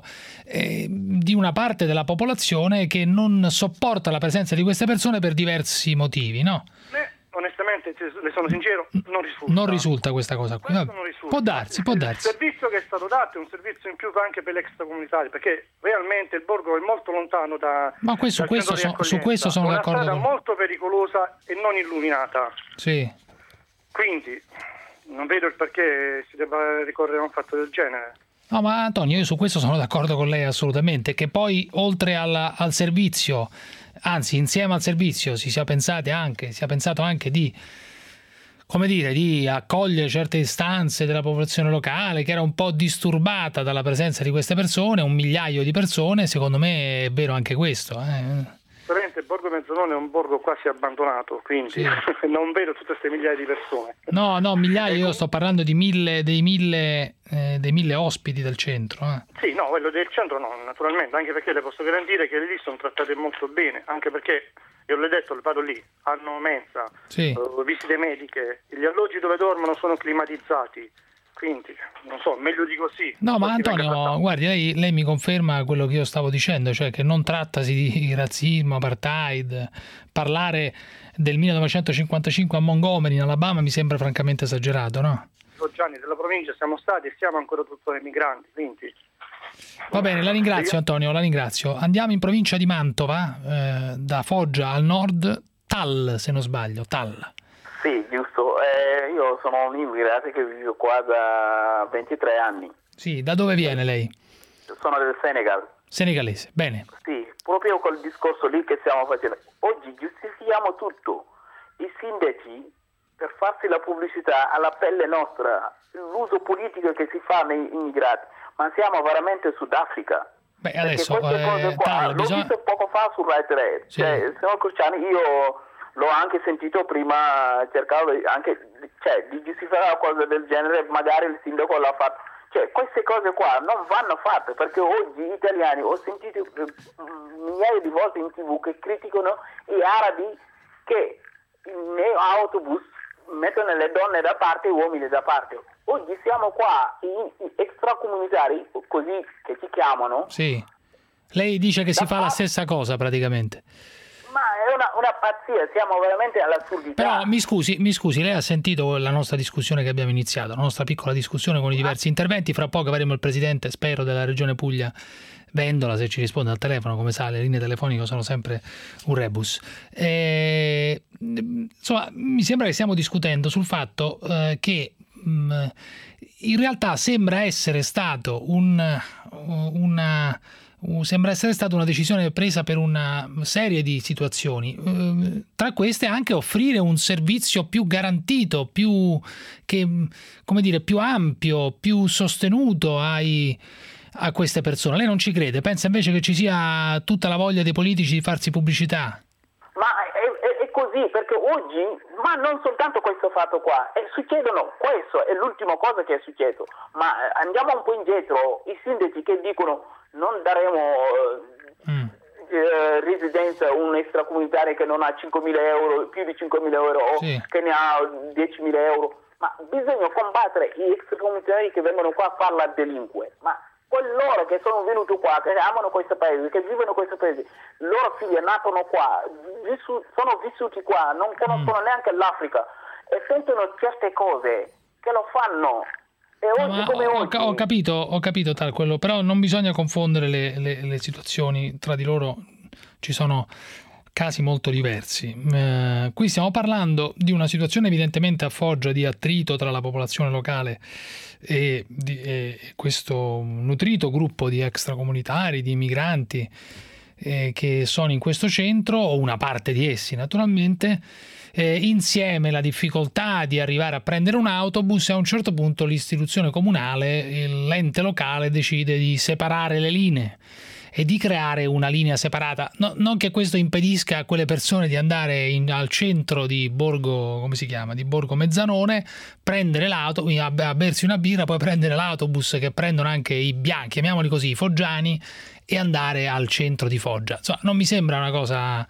di una parte della popolazione che non sopporta la presenza di queste persone per diversi motivi, no? Onestamente, le sono sincero, non risulta. Non risulta questa cosa qui. Non risulta. Può darsi. Il servizio che è stato dato è un servizio in più anche per l'extracomunitario, perché realmente il borgo è molto lontano da. Ma su questo sono d'accordo. È una strada molto pericolosa e non illuminata. Sì. Quindi non vedo il perché si debba ricorrere a un fatto del genere. No, ma Antonio, io su questo sono d'accordo con lei assolutamente, che poi oltre al servizio, anzi insieme al servizio si sia pensato anche di, come dire, di accogliere certe istanze della popolazione locale che era un po' disturbata dalla presenza di queste persone, 1 migliaio di persone. Secondo me è vero anche questo. Veramente Borgo Mezzanone è un borgo quasi abbandonato, quindi sì. Non vedo tutte queste migliaia di persone. No, migliaia, io sto parlando di dei mille ospiti del centro. Sì, no, quello del centro no, naturalmente, anche perché le posso garantire che lì sono trattate molto bene, anche perché, io l'ho detto, vado lì, hanno mensa, sì. Visite mediche, gli alloggi dove dormono sono climatizzati. Quindi, non so, meglio di così. No, ma Antonio, guardi, lei mi conferma quello che io stavo dicendo, cioè che non trattasi di razzismo, apartheid. Parlare del 1955 a Montgomery, in Alabama, mi sembra francamente esagerato, no? Gianni, della provincia siamo stati e siamo ancora tuttora emigranti, quindi. Va bene, la ringrazio Antonio, la ringrazio. Andiamo in provincia di Mantova, da Foggia al nord, Tal, se non sbaglio, Tal. Sì, giusto. Io sono un immigrato che vivo qua da 23 anni. Sì, da dove viene lei? Sono del Senegal. Senegalese, bene. Sì, proprio col discorso lì che stiamo facendo. Oggi giustifichiamo tutto. I sindaci, per farsi la pubblicità alla pelle nostra, l'uso politico che si fa nei immigrati, ma siamo veramente Sudafrica. Beh, adesso queste cose qua, l'ho visto poco fa su Rai 3. Sì. Signor Cruciani, io l'ho anche sentito prima, cercavo anche di giustificare una cosa del genere, magari il sindaco l'ha fatto, Cioè, queste cose qua non vanno fatte, perché oggi gli italiani, ho sentito migliaia di volte in TV che criticano gli arabi che nei autobus mettono le donne da parte e gli uomini da parte. Oggi siamo qua, gli extracomunitari, così che ci chiamano. Sì. Lei dice che si fa la stessa cosa praticamente. Ma è una pazzia, siamo veramente all'assurdità. Però mi scusi, lei ha sentito la nostra discussione che abbiamo iniziato, la nostra piccola discussione con i diversi interventi. Fra poco avremo il presidente, spero, della Regione Puglia, Vendola, se ci risponde al telefono. Come sa, le linee telefoniche sono sempre un rebus. Insomma, mi sembra che stiamo discutendo sul fatto che in realtà sembra essere stato sembra essere stata una decisione presa per una serie di situazioni, tra queste anche offrire un servizio più garantito, più ampio, più sostenuto a queste persone. Lei non ci crede? Pensa invece che ci sia tutta la voglia dei politici di farsi pubblicità? Ma è così, perché oggi, ma non soltanto questo fatto qua, succedono, questo è l'ultima cosa che è successo, ma andiamo un po' indietro, i sindaci che dicono non daremo residenza a un extracomunitario che non ha 5.000 euro, più di 5.000 euro o che ne ha 10.000 euro, ma bisogna combattere gli extracomunitari che vengono qua a fare la delinque, ma loro che sono venuti qua, che amano questo paese, che vivono in questo paese, loro figli natono qua, sono vissuti qua, non conoscono neanche l'Africa e sentono certe cose che lo fanno. E oggi come oggi... Ho capito tal quello, però non bisogna confondere le situazioni tra di loro, ci sono casi molto diversi. Qui stiamo parlando di una situazione evidentemente a Foggia di attrito tra la popolazione locale e questo nutrito gruppo di extracomunitari, di migranti che sono in questo centro, o una parte di essi naturalmente, insieme la difficoltà di arrivare a prendere un autobus, e a un certo punto l'istituzione comunale, l'ente locale, decide di separare le linee e di creare una linea separata. Non che questo impedisca a quelle persone di andare al centro di Borgo, come si chiama? Di Borgo Mezzanone, prendere l'autobus, a bersi una birra, poi prendere l'autobus che prendono anche i bianchi, chiamiamoli così, i foggiani, e andare al centro di Foggia. Insomma, non mi sembra una cosa...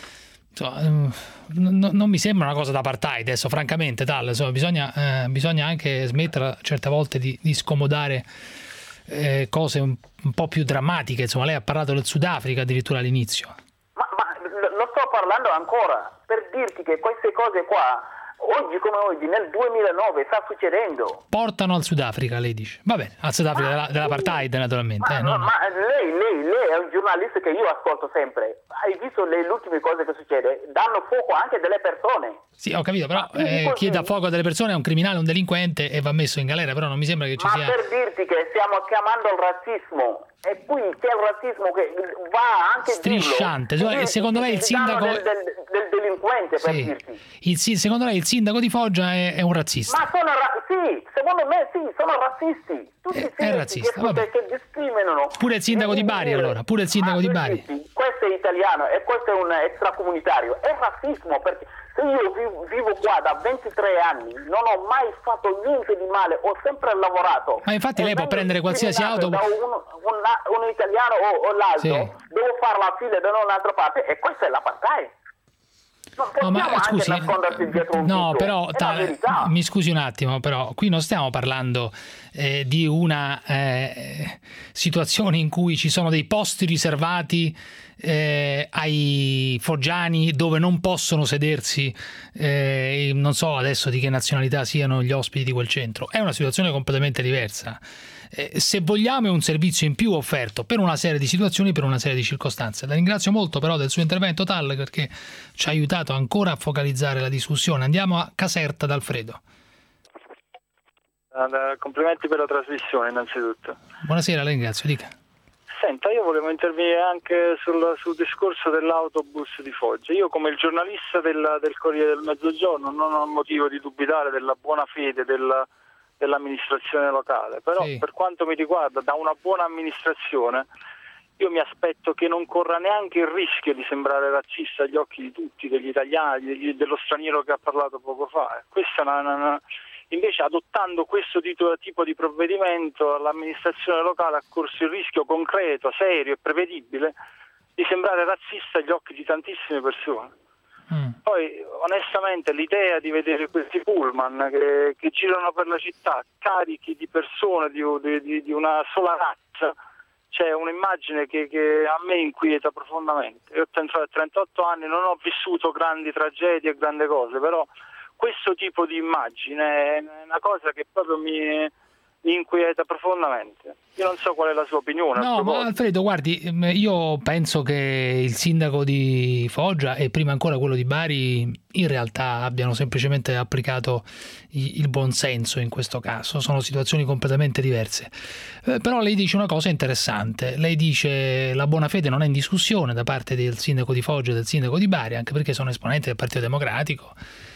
non mi sembra una cosa d'apartheid adesso, francamente, tal. Insomma, bisogna anche smettere certe volte di scomodare cose un po' più drammatiche. Insomma, lei ha parlato del Sudafrica addirittura all'inizio. Ma lo sto parlando ancora per dirti che queste cose qua oggi come oggi nel 2009 sta succedendo. Portano al Sudafrica, lei dice. Va bene, al Sudafrica dell'apartheid naturalmente. Ma lei è un giornalista che io ascolto sempre. Hai visto le ultime cose che succede? Danno fuoco anche delle persone. Sì, ho capito, però chi dà fuoco delle persone è un criminale, un delinquente, e va messo in galera, però non mi sembra che ci sia... Ma per dirti che stiamo chiamando il razzismo, e qui c'è il razzismo che va anche strisciante. Secondo lei il sindaco del delinquente, per dirti. Secondo lei il sindaco di Foggia è un razzista? Ma sì, secondo me sì, sono razzisti. Tutti i sindaci che discriminano. Pure il sindaco di Bari, allora, pure il sindaco di Bari. Questo è italiano e questo è un extracomunitario. È razzismo, perché se io vivo qua da 23 anni, non ho mai fatto niente di male, ho sempre lavorato. Ma infatti lei può prendere qualsiasi autobus. Da uno italiano o l'altro, devo fare la fila da un'altra parte, e questa è l'apartheid. Però mi scusi un attimo, però qui non stiamo parlando di una situazione in cui ci sono dei posti riservati ai foggiani dove non possono sedersi, non so adesso di che nazionalità siano gli ospiti di quel centro. È una situazione completamente diversa. Se vogliamo è un servizio in più offerto per una serie di situazioni, per una serie di circostanze. La ringrazio molto però del suo intervento, Tal, perché ci ha aiutato ancora a focalizzare la discussione. Andiamo a Caserta da Alfredo. Complimenti per la trasmissione innanzitutto. Buonasera, la ringrazio, dica. Senta, io volevo intervenire anche sul discorso dell'autobus di Foggia. Io come il giornalista del Corriere del Mezzogiorno non ho motivo di dubitare della buona fede dell'amministrazione locale, però per quanto mi riguarda, da una buona amministrazione io mi aspetto che non corra neanche il rischio di sembrare razzista agli occhi di tutti, degli italiani, dello straniero che ha parlato poco fa. Questa Invece, adottando questo tipo di provvedimento, l'amministrazione locale ha corso il rischio concreto, serio e prevedibile di sembrare razzista agli occhi di tantissime persone. Poi, onestamente, l'idea di vedere questi pullman che girano per la città carichi di persone di una sola razza, c'è un'immagine che a me inquieta profondamente. Io ho 38 anni, non ho vissuto grandi tragedie e grandi cose, però questo tipo di immagine è una cosa che proprio mi inquieta profondamente. Io non so qual è la sua opinione. No, ma Alfredo, guardi, io penso che il sindaco di Foggia e prima ancora quello di Bari in realtà abbiano semplicemente applicato il buonsenso in questo caso. Sono situazioni completamente diverse. Però lei dice una cosa interessante. Lei dice la buona fede non è in discussione da parte del sindaco di Foggia e del sindaco di Bari, anche perché sono esponenti del Partito Democratico.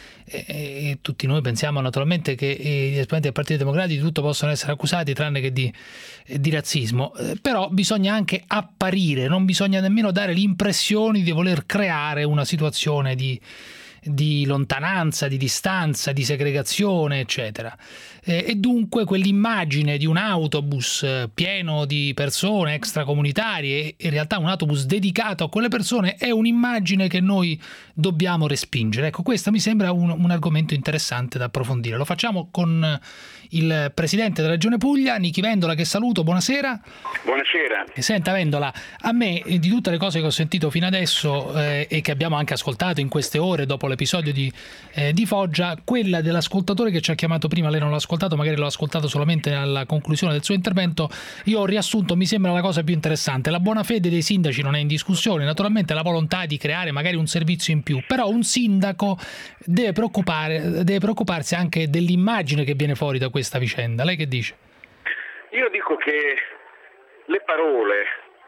E tutti noi pensiamo naturalmente che gli esponenti del Partito Democratico di tutto possono essere accusati tranne che di razzismo, però bisogna anche apparire, non bisogna nemmeno dare l'impressione di voler creare una situazione di lontananza, di distanza, di segregazione, eccetera. E dunque quell'immagine di un autobus pieno di persone extracomunitarie, in realtà un autobus dedicato a quelle persone, è un'immagine che noi dobbiamo respingere. Ecco, questo mi sembra un argomento interessante da approfondire. Lo facciamo con il presidente della Regione Puglia, Nichi Vendola, che saluto. Buonasera. Buonasera. Senta Vendola, a me di tutte le cose che ho sentito fino adesso e che abbiamo anche ascoltato in queste ore dopo l'episodio di Foggia, quella dell'ascoltatore che ci ha chiamato prima, lei non l'ha ascoltato, magari l'ho ascoltato solamente alla conclusione del suo intervento, io ho riassunto, mi sembra la cosa più interessante. La buona fede dei sindaci non è in discussione, naturalmente la volontà di creare magari un servizio in più, però un sindaco deve preoccuparsi anche dell'immagine che viene fuori da questa vicenda. Lei che dice? Io dico che le parole,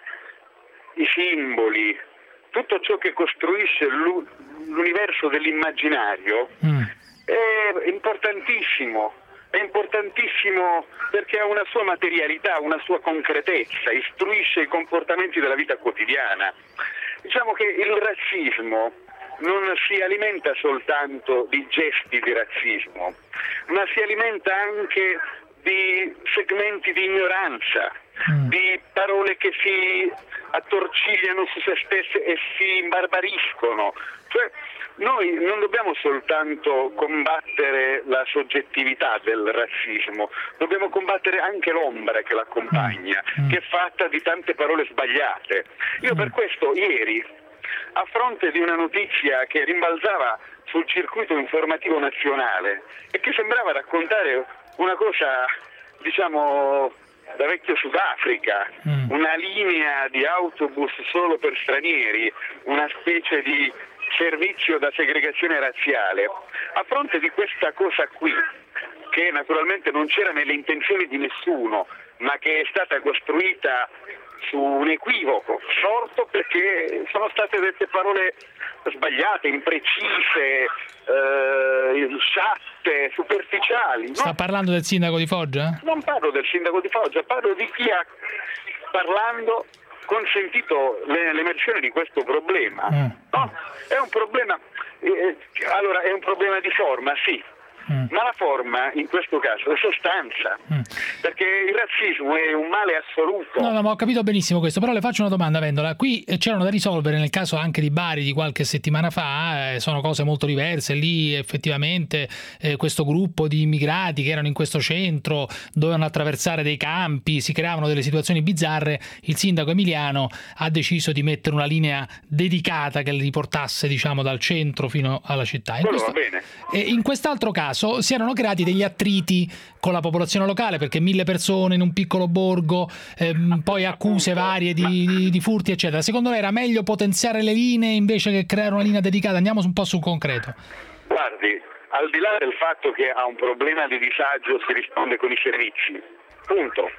i simboli, tutto ciò che costruisce l'universo dell'immaginario è importantissimo. È importantissimo perché ha una sua materialità, una sua concretezza, istruisce i comportamenti della vita quotidiana. Diciamo che il razzismo non si alimenta soltanto di gesti di razzismo, ma si alimenta anche di segmenti di ignoranza, di parole che si attorcigliano su se stesse e si imbarbariscono. Cioè, noi non dobbiamo soltanto combattere la soggettività del razzismo, dobbiamo combattere anche l'ombra che l'accompagna, che è fatta di tante parole sbagliate. Io per questo ieri, a fronte di una notizia che rimbalzava sul circuito informativo nazionale e che sembrava raccontare una cosa, diciamo, da vecchio Sudafrica, una linea di autobus solo per stranieri, una specie di servizio da segregazione razziale, a fronte di questa cosa qui, che naturalmente non c'era nelle intenzioni di nessuno, ma che è stata costruita su un equivoco sorto perché sono state dette parole sbagliate, imprecise, sciatte, superficiali. Sta parlando del sindaco di Foggia? Non parlo del sindaco di Foggia, parlo di chi ha, parlando, consentito l'emersione di questo problema. No? È un problema, allora è un problema di forma, sì. Ma la forma in questo caso è sostanza, perché il razzismo è un male assoluto. No, ma ho capito benissimo questo, però le faccio una domanda, Vendola. Qui c'erano da risolvere nel caso anche di Bari di qualche settimana fa, sono cose molto diverse. Lì effettivamente questo gruppo di immigrati che erano in questo centro dovevano attraversare dei campi, si creavano delle situazioni bizzarre. Il sindaco emiliano ha deciso di mettere una linea dedicata che li riportasse, diciamo, dal centro fino alla città. Va bene. In quest'altro caso si erano creati degli attriti con la popolazione locale perché 1000 persone in un piccolo borgo, poi accuse varie di furti eccetera. Secondo lei era meglio potenziare le linee invece che creare una linea dedicata? Andiamo un po' sul concreto. Guardi, al di là del fatto che a un problema di disagio si risponde con i servizi, punto.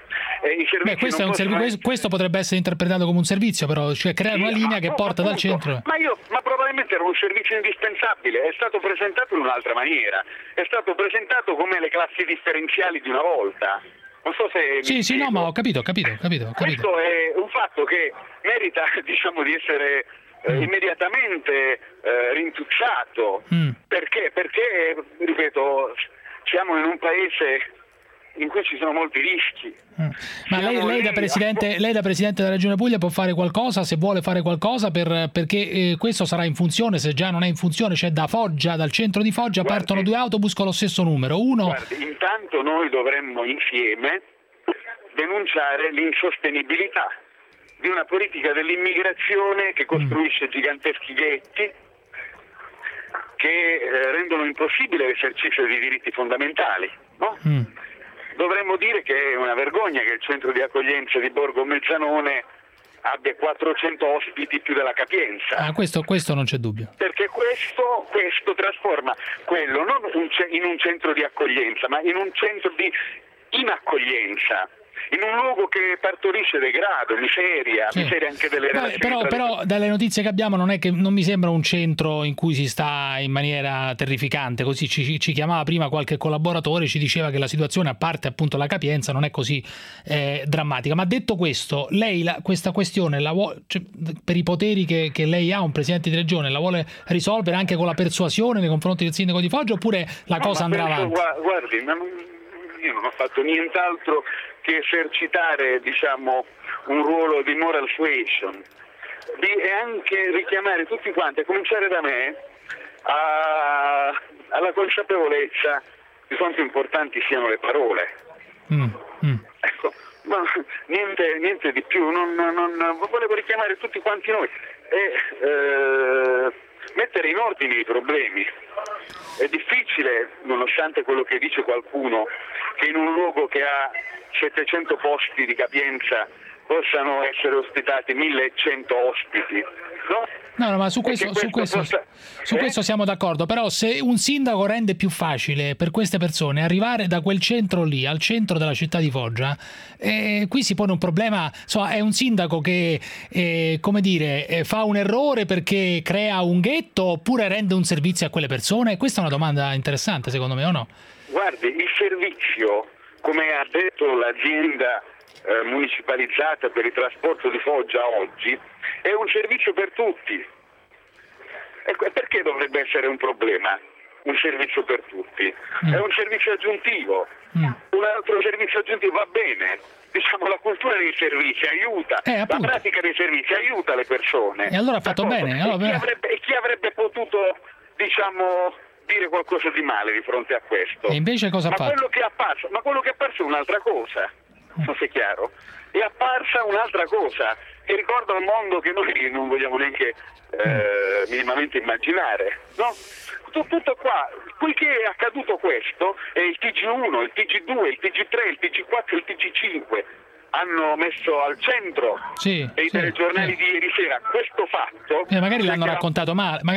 Questo potrebbe essere interpretato come un servizio, però, cioè creare una linea che porta dal centro. Ma probabilmente era un servizio indispensabile, è stato presentato in un'altra maniera, è stato presentato come le classi differenziali di una volta. Non so se sì, no, ma ho capito. Questo è un fatto che merita, diciamo, di essere immediatamente rintucciato. Perché, ripeto, siamo in un paese in cui ci sono molti rischi. Ma lei da Presidente della Regione Puglia può fare qualcosa, se vuole fare qualcosa, perché questo sarà in funzione, se già non è in funzione, cioè dal centro di Foggia partono 2 autobus con lo stesso numero. Guardi, intanto noi dovremmo insieme denunciare l'insostenibilità di una politica dell'immigrazione che costruisce giganteschi ghetti che rendono impossibile l'esercizio di diritti fondamentali, no? Dovremmo dire che è una vergogna che il centro di accoglienza di Borgo Mezzanone abbia 400 ospiti più della capienza. Questo non c'è dubbio. Perché questo trasforma quello non in un centro di accoglienza, ma in un centro di inaccoglienza, in un luogo che partorisce degrado, miseria anche delle relazioni. Però dalle notizie che abbiamo non mi sembra un centro in cui si sta in maniera terrificante, così ci chiamava prima qualche collaboratore, ci diceva che la situazione, a parte appunto la capienza, non è così drammatica. Ma detto questo, lei questa questione per i poteri che lei ha, un presidente di regione, la vuole risolvere anche con la persuasione nei confronti del sindaco di Foggia, oppure la cosa andrà avanti? Guardi, io non ho fatto nient'altro che esercitare, un ruolo di moral suasion e anche richiamare tutti quanti, a cominciare da me, alla consapevolezza di quanto importanti siano le parole. Ecco, ma niente di più. Non volevo richiamare tutti quanti noi e mettere in ordine i problemi. È difficile, nonostante quello che dice qualcuno, che in un luogo che ha 700 posti di capienza possano essere ospitati 1100 ospiti, no? No, ma su questo siamo d'accordo, però se un sindaco rende più facile per queste persone arrivare da quel centro lì al centro della città di Foggia, qui si pone un problema. Insomma, è un sindaco che fa un errore perché crea un ghetto, oppure rende un servizio a quelle persone? Questa è una domanda interessante, secondo me, o no? Guardi, il servizio, come ha detto l'azienda municipalizzata per il trasporto di Foggia oggi, è un servizio per tutti. E perché dovrebbe essere un problema un servizio per tutti? È un servizio aggiuntivo. Un altro servizio aggiuntivo va bene. La cultura dei servizi aiuta, la pratica dei servizi aiuta le persone. E allora ha fatto bene. E chi avrebbe potuto, dire qualcosa di male di fronte a questo? E invece cosa ha fatto? Quello che è apparso è un'altra cosa. Non sia chiaro? È apparsa un'altra cosa che ricorda un mondo che noi non vogliamo neanche minimamente immaginare, no? Tutto qua, poiché è accaduto questo, e il TG1, il TG2, il TG3, il TG4 e il TG5 hanno messo al centro dei telegiornali di ieri sera questo fatto. Magari l'hanno raccontato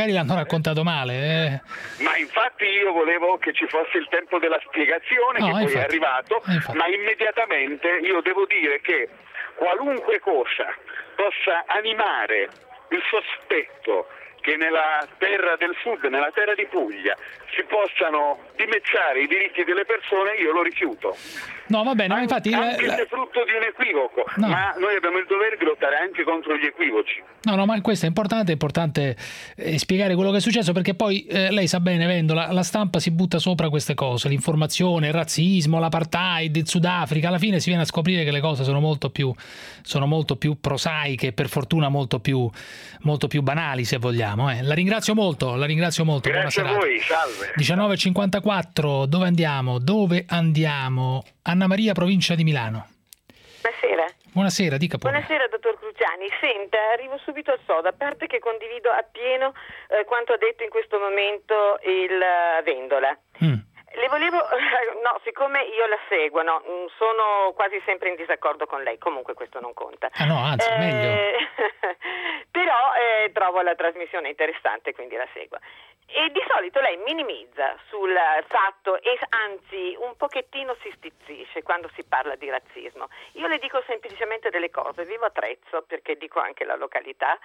male. Ma infatti io volevo che ci fosse il tempo della spiegazione, che poi è arrivato, ma immediatamente io devo dire che qualunque cosa possa animare il sospetto che nella terra del sud, nella terra di Puglia, si possano dimezzare i diritti delle persone, io lo rifiuto. No, va bene, ma infatti anche se è frutto di un equivoco, ma noi abbiamo il dovere di lottare anche contro gli equivoci. No, ma questo è importante spiegare quello che è successo, perché poi lei sa bene, Vendola, la stampa si butta sopra queste cose, l'informazione, il razzismo, l'apartheid, il Sudafrica, alla fine si viene a scoprire che le cose sono molto più prosaiche e per fortuna molto più banali, se vogliamo. La ringrazio molto. Grazie a voi, salve. 19.54, dove andiamo? Anna Maria, provincia di Milano. Buonasera, dica pure. Buonasera, dottor Cruciani. Senta, arrivo subito al sodo. A parte che condivido appieno quanto ha detto in questo momento il Vendola. Le volevo, siccome io la seguo, sono quasi sempre in disaccordo con lei, comunque questo non conta. Anzi, meglio. Però trovo la trasmissione interessante, quindi la seguo. E di solito lei minimizza sul fatto e anzi un pochettino si stizzisce quando si parla di razzismo. Io le dico semplicemente delle cose, vivo a Trezzo, perché dico anche la località,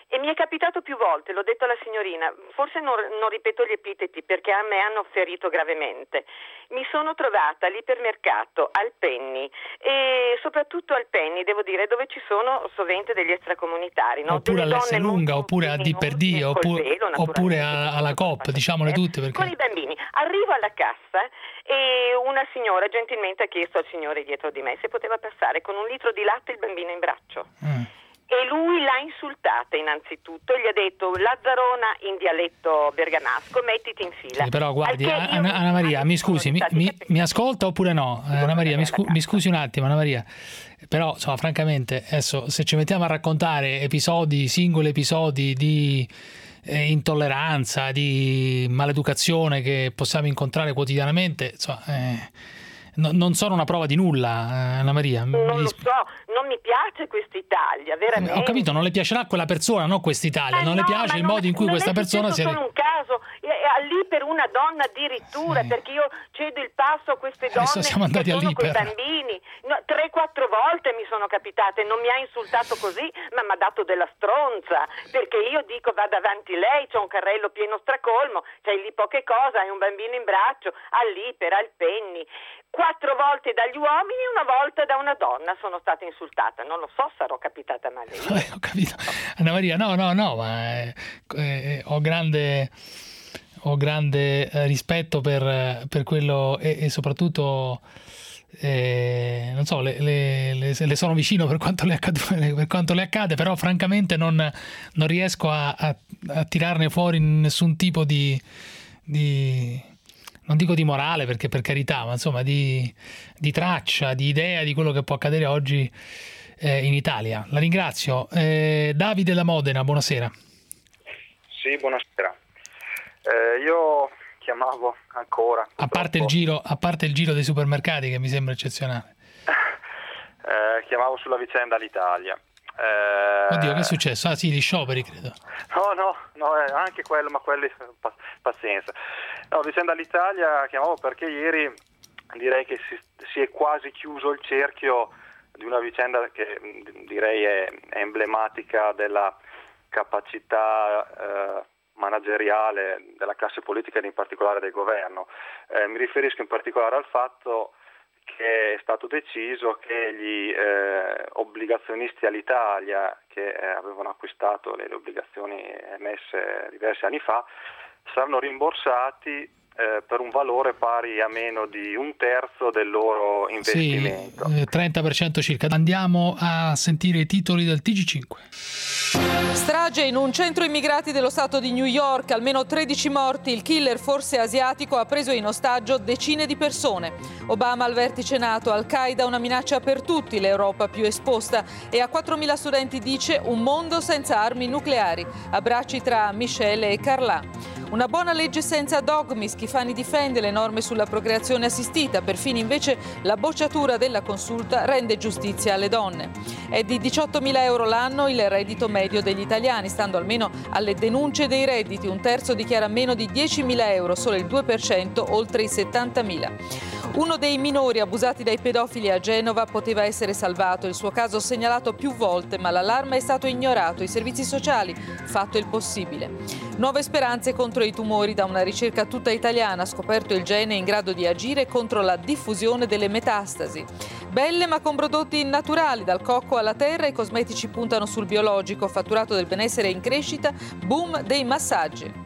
E mi è capitato più volte, l'ho detto alla signorina, forse non ripeto gli epiteti perché a me hanno ferito gravemente. Mi sono trovata all'ipermercato, al Penny, e soprattutto al Penny, devo dire, dove ci sono sovente degli extracomunitari. No? Oppure all'Esselunga, oppure a D&D, oppure alla Coop, diciamole tutte. Perché... Con i bambini. Arrivo alla cassa e una signora gentilmente ha chiesto al signore dietro di me se poteva passare con 1 litro di latte e il bambino in braccio. E lui l'ha insultata innanzitutto, gli ha detto Lazzarona in dialetto bergamasco, mettiti in fila. Sì, però guardi, Anna Maria, mi scusi, mi ascolta oppure no? Anna Maria, mi scusi un attimo, Anna Maria. Però, insomma, francamente, adesso se ci mettiamo a raccontare singoli episodi di intolleranza, di maleducazione che possiamo incontrare quotidianamente, insomma, non sono una prova di nulla, Anna Maria. Non lo so, non mi piace questa Italia, veramente. Ho capito, non le piacerà quella persona, non questa Italia, non le piace il modo in cui questa persona si è... Non è solo un caso, lì per una donna addirittura, perché io cedo il passo a queste donne che sono con i bambini. 3-4 volte mi sono capitate, non mi ha insultato così, ma mi ha dato della stronza, perché io dico vada avanti lei, c'è un carrello pieno stracolmo, c'hai lì poche cose, hai un bambino in braccio, all'Iper, al Penny. 4 volte dagli uomini e 1 volta da una donna sono stata insultata. Non lo so, sarò capitata male io. Ho capito. Anna Maria, no, ma ho grande rispetto per quello e soprattutto non so, le sono vicino per quanto le accade, però francamente non riesco a tirarne fuori nessun tipo di non dico di morale, perché per carità, ma insomma di traccia, di idea di quello che può accadere oggi in Italia. La ringrazio. Davide da Modena, buonasera. Sì, buonasera. Io chiamavo ancora. A parte il giro dei supermercati che mi sembra eccezionale. Chiamavo sulla vicenda all'Italia. Oddio, che è successo? Ah sì, gli scioperi credo. No, anche quello, ma quelli pazienza. No, vicenda all'Italia chiamavo perché ieri direi che si è quasi chiuso il cerchio di una vicenda che direi è emblematica della capacità manageriale della classe politica ed in particolare del governo. Mi riferisco in particolare al fatto che è stato deciso che gli obbligazionisti all'Italia che avevano acquistato le obbligazioni emesse diversi anni fa saranno rimborsati per un valore pari a meno di 1/3 del loro investimento. Sì, 30% circa. Andiamo a sentire i titoli del TG5. Strage in un centro immigrati dello stato di New York, almeno 13 morti, il killer forse asiatico ha preso in ostaggio decine di persone. Obama al vertice NATO, Al-Qaeda una minaccia per tutti, l'Europa più esposta, e a 4.000 studenti dice un mondo senza armi nucleari. Abbracci tra Michelle e Carla. Una buona legge senza dogmi, Schifani difende le norme sulla procreazione assistita, perfino invece la bocciatura della consulta rende giustizia alle donne. È di 18.000 euro l'anno il reddito medio degli italiani, stando almeno alle denunce dei redditi, 1/3 dichiara meno di 10.000 euro, solo il 2% oltre i 70.000. Uno dei minori abusati dai pedofili a Genova poteva essere salvato, il suo caso segnalato più volte, ma l'allarme è stato ignorato, i servizi sociali fatto il possibile. Nuove speranze contro i tumori da una ricerca tutta italiana, scoperto il gene in grado di agire contro la diffusione delle metastasi. Belle ma con prodotti naturali, dal cocco alla terra i cosmetici puntano sul biologico, fatturato del benessere in crescita, boom dei massaggi.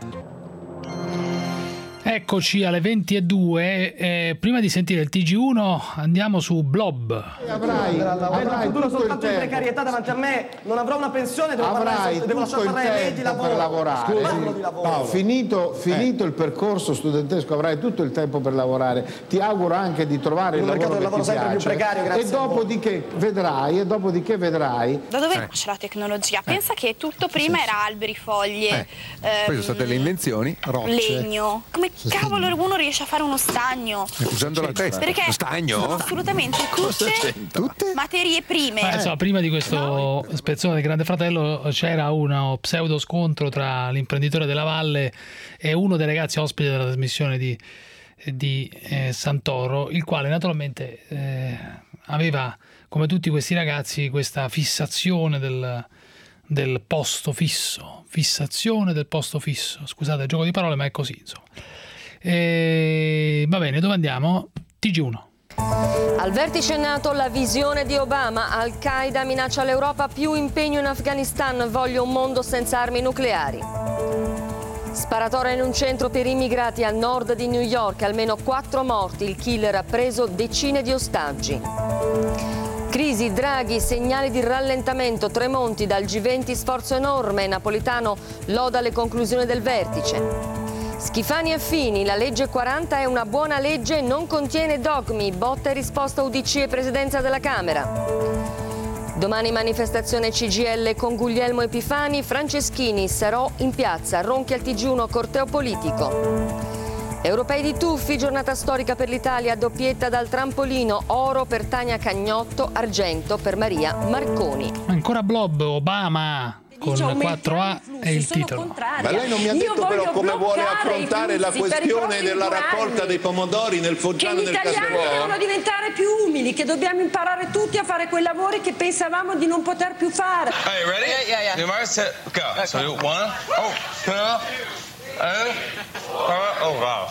Eccoci alle 20:02. Prima di sentire il TG1 andiamo su Blob. Avrai tutto soltanto in precarietà davanti a me, non avrò una pensione, devo lasciare fare ai miei di lavoro. Per lavorare. No, finito il percorso studentesco avrai tutto il tempo per lavorare. Ti auguro anche di trovare il lavoro che ti piace. Più precario, grazie. E dopodiché vedrai. Da dove nasce la tecnologia? Pensa che tutto prima era alberi, foglie, poi sono state le invenzioni, rocce, legno. Come cavolo uno riesce a fare uno stagno? Usando la testa. Perché stagno? sono assolutamente tutte materie prime. Insomma, prima di questo spezzone del Grande Fratello c'era uno pseudo scontro tra l'imprenditore della Valle e uno dei ragazzi ospiti della trasmissione di Santoro, il quale naturalmente aveva, come tutti questi ragazzi, questa fissazione del posto fisso, fissazione del posto fisso. Scusate il gioco di parole, ma è così, insomma. Va bene, dove andiamo? TG1. Al vertice NATO la visione di Obama. Al-Qaeda minaccia l'Europa, più impegno in Afghanistan, voglio un mondo senza armi nucleari. Sparatoria in un centro per immigrati al nord di New York, almeno 4 morti, il killer ha preso decine di ostaggi. Crisi, Draghi, segnali di rallentamento, Tremonti dal G20 sforzo enorme, Napolitano loda le conclusioni del vertice. Schifani e Fini, la legge 40 è una buona legge, non contiene dogmi, botta e risposta UDC e Presidenza della Camera. Domani manifestazione CGIL con Guglielmo Epifani, Franceschini, sarò in piazza, Ronchi al TG1, corteo politico. Europei di tuffi, giornata storica per l'Italia, doppietta dal trampolino, oro per Tania Cagnotto, argento per Maria Marconi. Ancora Blob, Obama con 4A è il titolo. Ma lei non mi ha detto però come vuole affrontare la questione della raccolta dei pomodori nel Foggiano e nel Castello. Che gli italiani devono diventare più umili, che dobbiamo imparare tutti a fare quei lavori che pensavamo di non poter più fare. Hey, ready? Yeah. You might set, go. So you wanna? Oh, oh wow.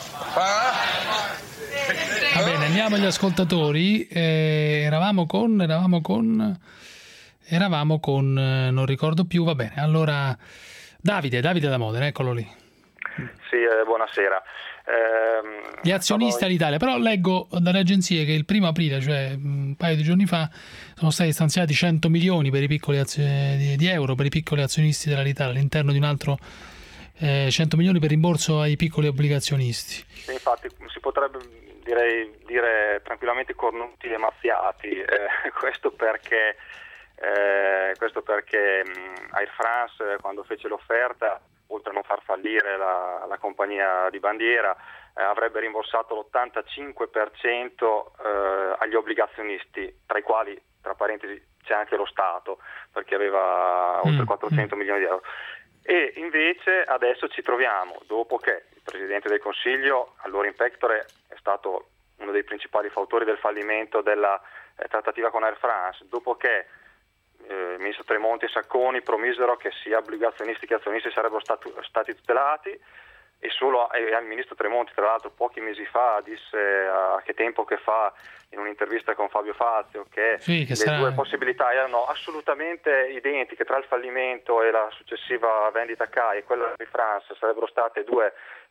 Va bene, andiamo agli ascoltatori. Eravamo con non ricordo più, va bene. Allora Davide da Modena, eccolo lì. Sì, buonasera. Gli azionisti all'Italia, però leggo dalle agenzie che il 1 aprile, cioè un paio di giorni fa, sono stati stanziati 100 milioni per i piccoli di euro per i piccoli azionisti dell'Alitalia, all'interno di un altro 100 milioni per rimborso ai piccoli obbligazionisti. Infatti si potrebbe dire tranquillamente cornuti e mazziati, questo perché Air France, quando fece l'offerta, oltre a non far fallire la compagnia di bandiera, avrebbe rimborsato l'85% agli obbligazionisti, tra i quali, tra parentesi, c'è anche lo Stato, perché aveva oltre 400 milioni di euro. E invece adesso ci troviamo, dopo che il Presidente del Consiglio, allora in pectore, è stato uno dei principali fautori del fallimento della trattativa con Air France, dopo che il ministro Tremonti e Sacconi promisero che sia obbligazionisti che azionisti sarebbero stati tutelati, e solo al ministro Tremonti, tra l'altro pochi mesi fa, disse a Che Tempo Che Fa in un'intervista con Fabio Fazio che le due possibilità erano assolutamente identiche tra il fallimento e la successiva vendita CAI e quella di France, sarebbero state due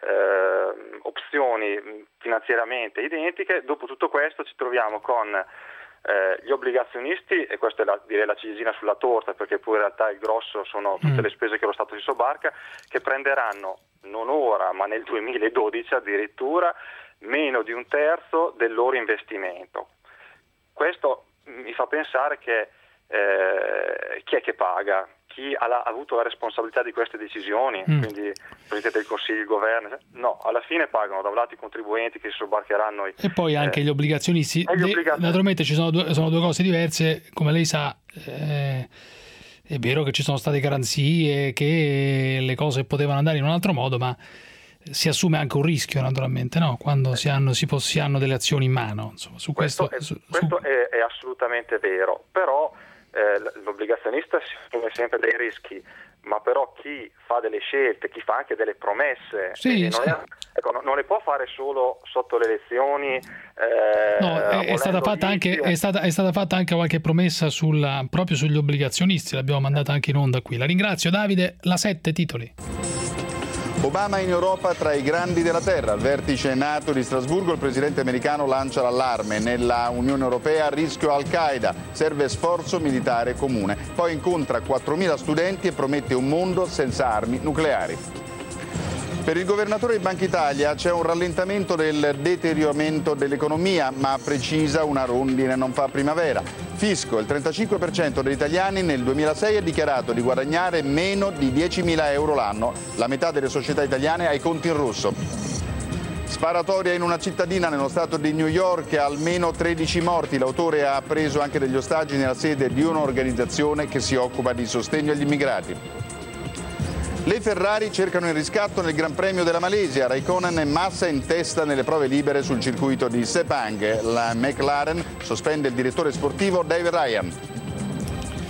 opzioni finanziariamente identiche. Dopo tutto questo ci troviamo con gli obbligazionisti, e questa è direi la ciliegina sulla torta, perché poi in realtà il grosso sono tutte le spese che lo Stato si sobbarca, che prenderanno non ora ma nel 2012 addirittura meno di un terzo del loro investimento. Questo mi fa pensare che chi è che paga? Chi ha avuto la responsabilità di queste decisioni, quindi il Presidente del Consiglio, il Governo? No, alla fine pagano da un lato i contribuenti che si sobbarcheranno e poi anche gli obbligazionisti. Naturalmente ci sono due cose diverse, come lei sa. È vero che ci sono state garanzie, che le cose potevano andare in un altro modo, ma si assume anche un rischio, naturalmente, no? Quando si hanno delle azioni in mano. Insomma, questo è assolutamente vero, però l'obbligazionista si assume sempre dei rischi, ma però chi fa delle scelte, chi fa anche delle promesse, non le può fare solo sotto le elezioni. È stata fatta anche qualche promessa proprio sugli obbligazionisti, l'abbiamo mandata anche in onda qui. La ringrazio, Davide. La 7 titoli. Obama in Europa tra i grandi della terra. Al vertice NATO di Strasburgo il presidente americano lancia l'allarme. Nella Unione Europea rischio Al-Qaeda, serve sforzo militare comune. Poi incontra 4.000 studenti e promette un mondo senza armi nucleari. Per il governatore di Banca Italia c'è un rallentamento del deterioramento dell'economia, ma precisa una rondine non fa primavera. Fisco, il 35% degli italiani nel 2006 ha dichiarato di guadagnare meno di 10.000 euro l'anno, la metà delle società italiane ha i conti in rosso. Sparatoria in una cittadina nello stato di New York, almeno 13 morti. L'autore ha preso anche degli ostaggi nella sede di un'organizzazione che si occupa di sostegno agli immigrati. Le Ferrari cercano il riscatto nel Gran Premio della Malesia. Raikkonen e Massa in testa nelle prove libere sul circuito di Sepang. La McLaren sospende il direttore sportivo David Ryan.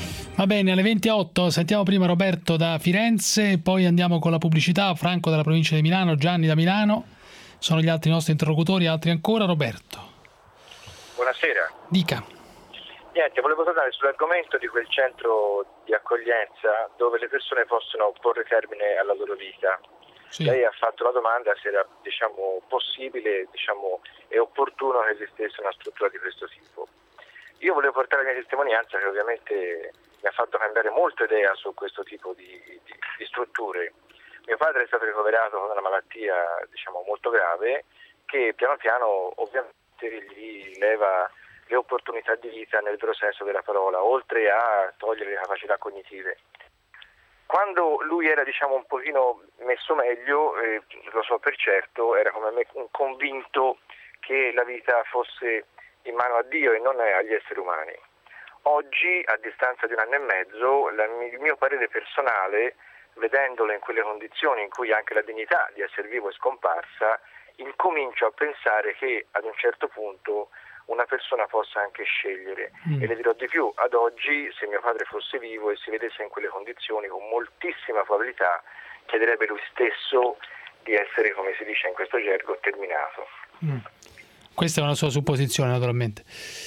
Va bene, alle 28 sentiamo prima Roberto da Firenze, poi andiamo con la pubblicità, Franco dalla provincia di Milano, Gianni da Milano, sono gli altri nostri interlocutori, altri ancora. Roberto. Buonasera. Dica. Niente, volevo tornare sull'argomento di quel centro di accoglienza dove le persone possono porre termine alla loro vita. Sì. Lei ha fatto la domanda se era possibile e opportuno che esistesse una struttura di questo tipo. Io volevo portare la mia testimonianza, che ovviamente mi ha fatto cambiare molto idea su questo tipo di strutture. Mio padre è stato ricoverato con una malattia molto grave che piano piano ovviamente gli leva le opportunità di vita nel vero senso della parola, oltre a togliere le capacità cognitive. Quando lui era un pochino messo meglio, lo so per certo, era come me un convinto che la vita fosse in mano a Dio e non agli esseri umani. Oggi, a distanza di 1 anno e mezzo, il mio parere personale, vedendolo in quelle condizioni in cui anche la dignità di essere vivo è scomparsa, incomincio a pensare che ad un certo punto una persona possa anche scegliere. E le dirò di più, ad oggi se mio padre fosse vivo e si vedesse in quelle condizioni, con moltissima probabilità chiederebbe lui stesso di essere, come si dice in questo gergo, terminato. Questa è una sua supposizione, naturalmente.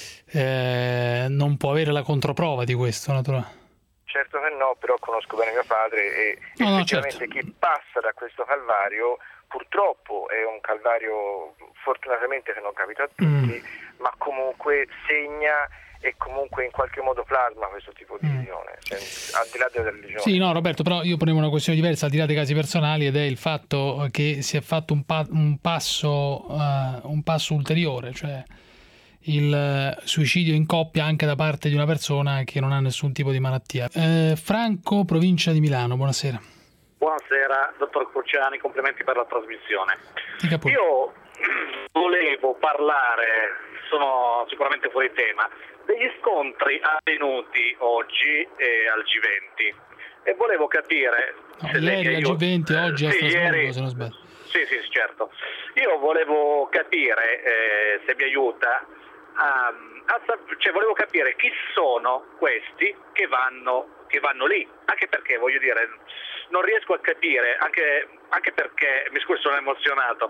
Non può avere la controprova di questo, naturalmente. Certo che no, però conosco bene mio padre e effettivamente certo. Chi passa da questo calvario purtroppo è un calvario fortunatamente che non capita a tutti, ma comunque segna e comunque in qualche modo plasma questo tipo di visione, al di là della religione. Sì, no Roberto, però io ponevo una questione diversa al di là dei casi personali, ed è il fatto che si è fatto un passo ulteriore, cioè il suicidio in coppia anche da parte di una persona che non ha nessun tipo di malattia. Franco, provincia di Milano, buonasera. Buonasera, dottor Cruciani, complimenti per la trasmissione. Io volevo parlare, sono sicuramente fuori tema, degli scontri avvenuti oggi al G20 e volevo capire se ieri al G20, oggi a Strasburgo, se non sbaglio. Sì, certo. Io volevo capire se mi aiuta volevo capire chi sono questi che vanno lì, anche perché voglio dire non riesco a capire, anche perché mi scuso, sono emozionato.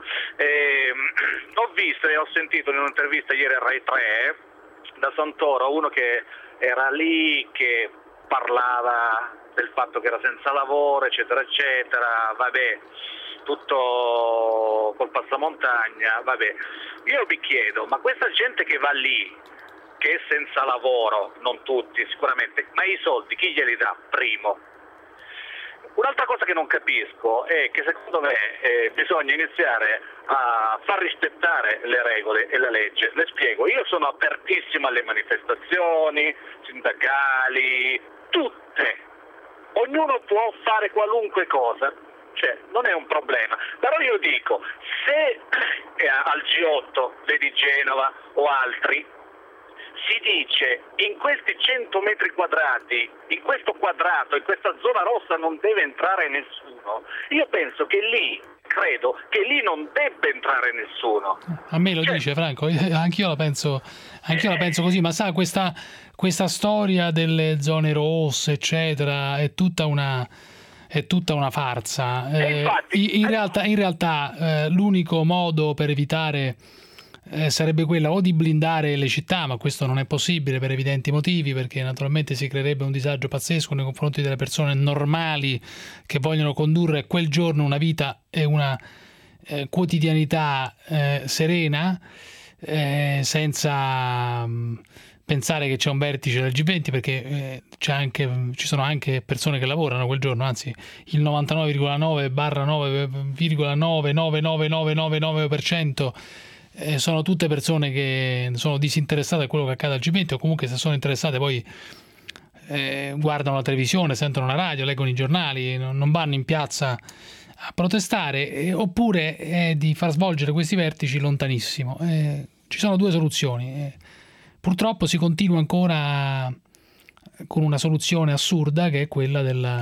Ho visto e ho sentito in un'intervista ieri a Rai 3 da Santoro uno che era lì che parlava del fatto che era senza lavoro, eccetera eccetera, vabbè, tutto col passamontagna, vabbè. Io vi chiedo, ma questa gente che va lì, che è senza lavoro, non tutti sicuramente, ma i soldi chi glieli dà primo? Un'altra cosa che non capisco è che secondo me bisogna iniziare a far rispettare le regole e la legge. Le spiego, io sono apertissimo alle manifestazioni sindacali, tutte. Ognuno può fare qualunque cosa, cioè non è un problema. Però io dico, se al G8, vedi Genova o altri, si dice in questi 100 metri quadrati, in questo quadrato, in questa zona rossa non deve entrare nessuno, io penso che lì, credo che lì non debba entrare nessuno. A me lo dice Franco, anch'io la penso così, ma sa, questa storia delle zone rosse eccetera è tutta una farsa. Infatti, in realtà l'unico modo per evitare sarebbe quella o di blindare le città, ma questo non è possibile per evidenti motivi, perché naturalmente si creerebbe un disagio pazzesco nei confronti delle persone normali che vogliono condurre quel giorno una vita e una quotidianità serena, senza pensare che c'è un vertice del G20, perché ci sono anche persone che lavorano quel giorno, anzi il 99,9/9999999% sono tutte persone che sono disinteressate a quello che accade al G20, o comunque se sono interessate poi guardano la televisione, sentono la radio, leggono i giornali, non vanno in piazza a protestare, oppure di far svolgere questi vertici lontanissimo. Ci sono due soluzioni. Purtroppo si continua ancora con una soluzione assurda che è quella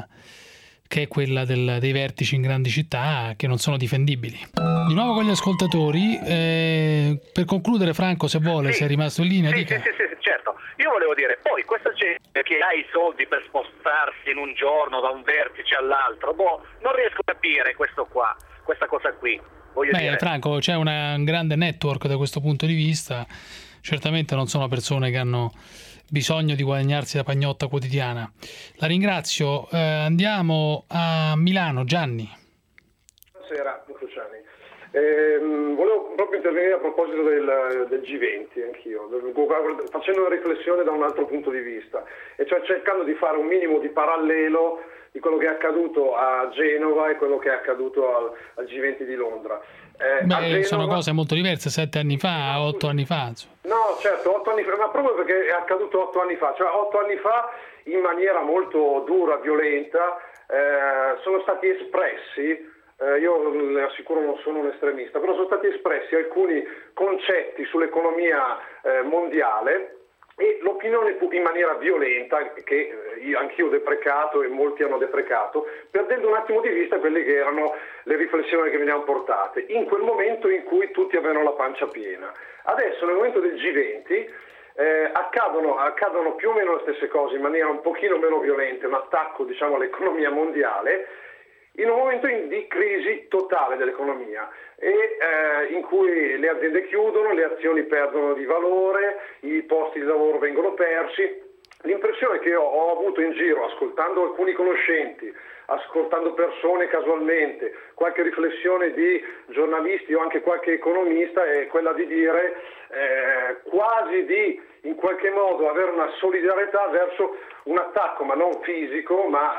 dei vertici in grandi città, che non sono difendibili. Di nuovo con gli ascoltatori, per concludere Franco, se vuole, se è rimasto in linea, dica. Sì, certo. io volevo dire, poi questa gente che ha i soldi per spostarsi in un giorno da un vertice all'altro, non riesco a capire questa cosa qui. Dire. Franco, c'è un grande network da questo punto di vista, certamente non sono persone che hanno bisogno di guadagnarsi la pagnotta quotidiana. La ringrazio, andiamo a Milano. Gianni. Buonasera, Cruciani. Volevo proprio intervenire a proposito del G20, anch'io, facendo una riflessione da un altro punto di vista, e cioè cercando di fare un minimo di parallelo di quello che è accaduto a Genova e quello che è accaduto al G20 di Londra. Genova, sono cose molto diverse, 7 anni fa, 8 anni fa. No, certo, 8 anni fa, ma proprio perché è accaduto 8 anni fa, cioè 8 anni fa in maniera molto dura, violenta, sono stati espressi, io le assicuro non sono un estremista, però sono stati espressi alcuni concetti sull'economia mondiale, e l'opinione in maniera violenta, che anch'io ho deprecato e molti hanno deprecato, perdendo un attimo di vista quelle che erano le riflessioni che veniamo portate in quel momento in cui tutti avevano la pancia piena. Adesso nel momento del G20 accadono più o meno le stesse cose in maniera un pochino meno violenta, un attacco all'economia mondiale, in un momento di crisi totale dell'economia e in cui le aziende chiudono, le azioni perdono di valore, i posti di lavoro vengono persi. L'impressione che ho avuto in giro, ascoltando alcuni conoscenti, ascoltando persone casualmente, qualche riflessione di giornalisti o anche qualche economista, è quella di dire quasi di in qualche modo avere una solidarietà verso un attacco, ma non fisico, ma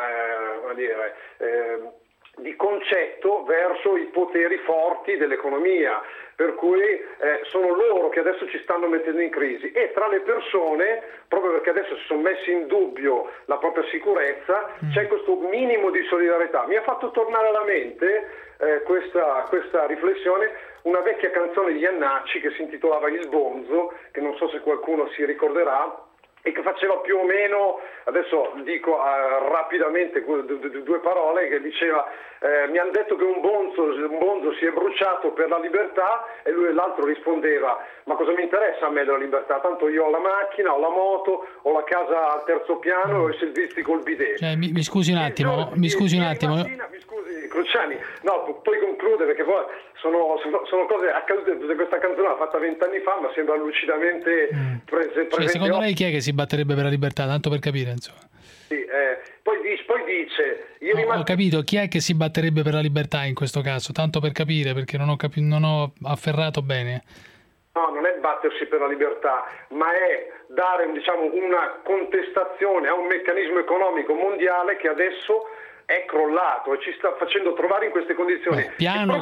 di concetto verso i poteri forti dell'economia, per cui sono loro che adesso ci stanno mettendo in crisi, e tra le persone, proprio perché adesso si sono messi in dubbio la propria sicurezza, c'è questo minimo di solidarietà. Mi ha fatto tornare alla mente questa riflessione una vecchia canzone di Iannacci che si intitolava Il Bonzo, che non so se qualcuno si ricorderà, e che faceva più o meno, adesso dico rapidamente due parole, che diceva mi hanno detto che un bonzo si è bruciato per la libertà, e l'altro rispondeva ma cosa mi interessa a me della libertà, tanto io ho la macchina, ho la moto, ho la casa al terzo piano, ho i servizi col bidet. Mi scusi un attimo. Mi scusi Cruciani, no, poi conclude, perché poi sono cose accadute. Questa canzone l'ha fatta 20 anni fa, ma sembra lucidamente presente. Secondo lei chi è che si batterebbe per la libertà, tanto per capire, insomma? Sì, poi dice ho capito, chi è che si batterebbe per la libertà in questo caso, tanto per capire, perché non ho afferrato bene. No, non è battersi per la libertà, ma è dare una contestazione a un meccanismo economico mondiale che adesso è crollato e ci sta facendo trovare in queste condizioni. Piano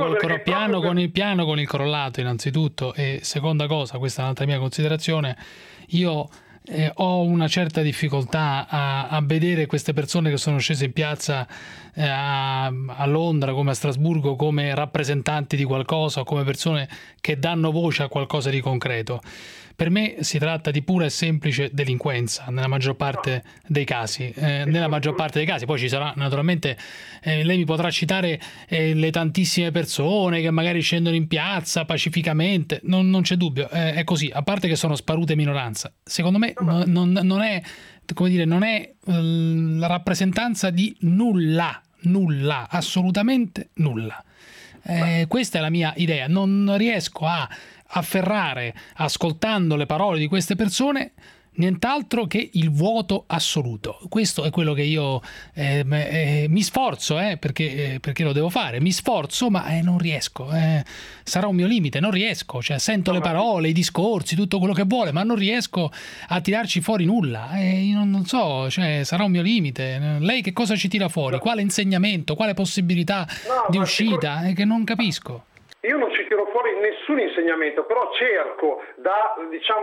con il crollato innanzitutto, e seconda cosa, questa è un'altra mia considerazione, io ho una certa difficoltà a vedere queste persone che sono scese in piazza a Londra come a Strasburgo come rappresentanti di qualcosa, o come persone che danno voce a qualcosa di concreto. Per me si tratta di pura e semplice delinquenza nella maggior parte dei casi. Poi ci sarà naturalmente, lei mi potrà citare le tantissime persone che magari scendono in piazza pacificamente, non c'è dubbio, è così, a parte che sono sparute minoranza. Secondo me non è, come dire, non è la rappresentanza di nulla, assolutamente nulla. Questa è la mia idea, non riesco a afferrare, ascoltando le parole di queste persone, nient'altro che il vuoto assoluto. Questo è quello che io mi sforzo, perché lo devo fare, mi sforzo, ma non riesco, sarà un mio limite, non riesco, cioè sento le parole, i discorsi, tutto quello che vuole, ma non riesco a tirarci fuori nulla, non so, cioè sarà un mio limite. Lei che cosa ci tira fuori? Quale insegnamento, quale possibilità di uscita? Che non capisco. Io non ci tiro fuori nessun insegnamento, però cerco da,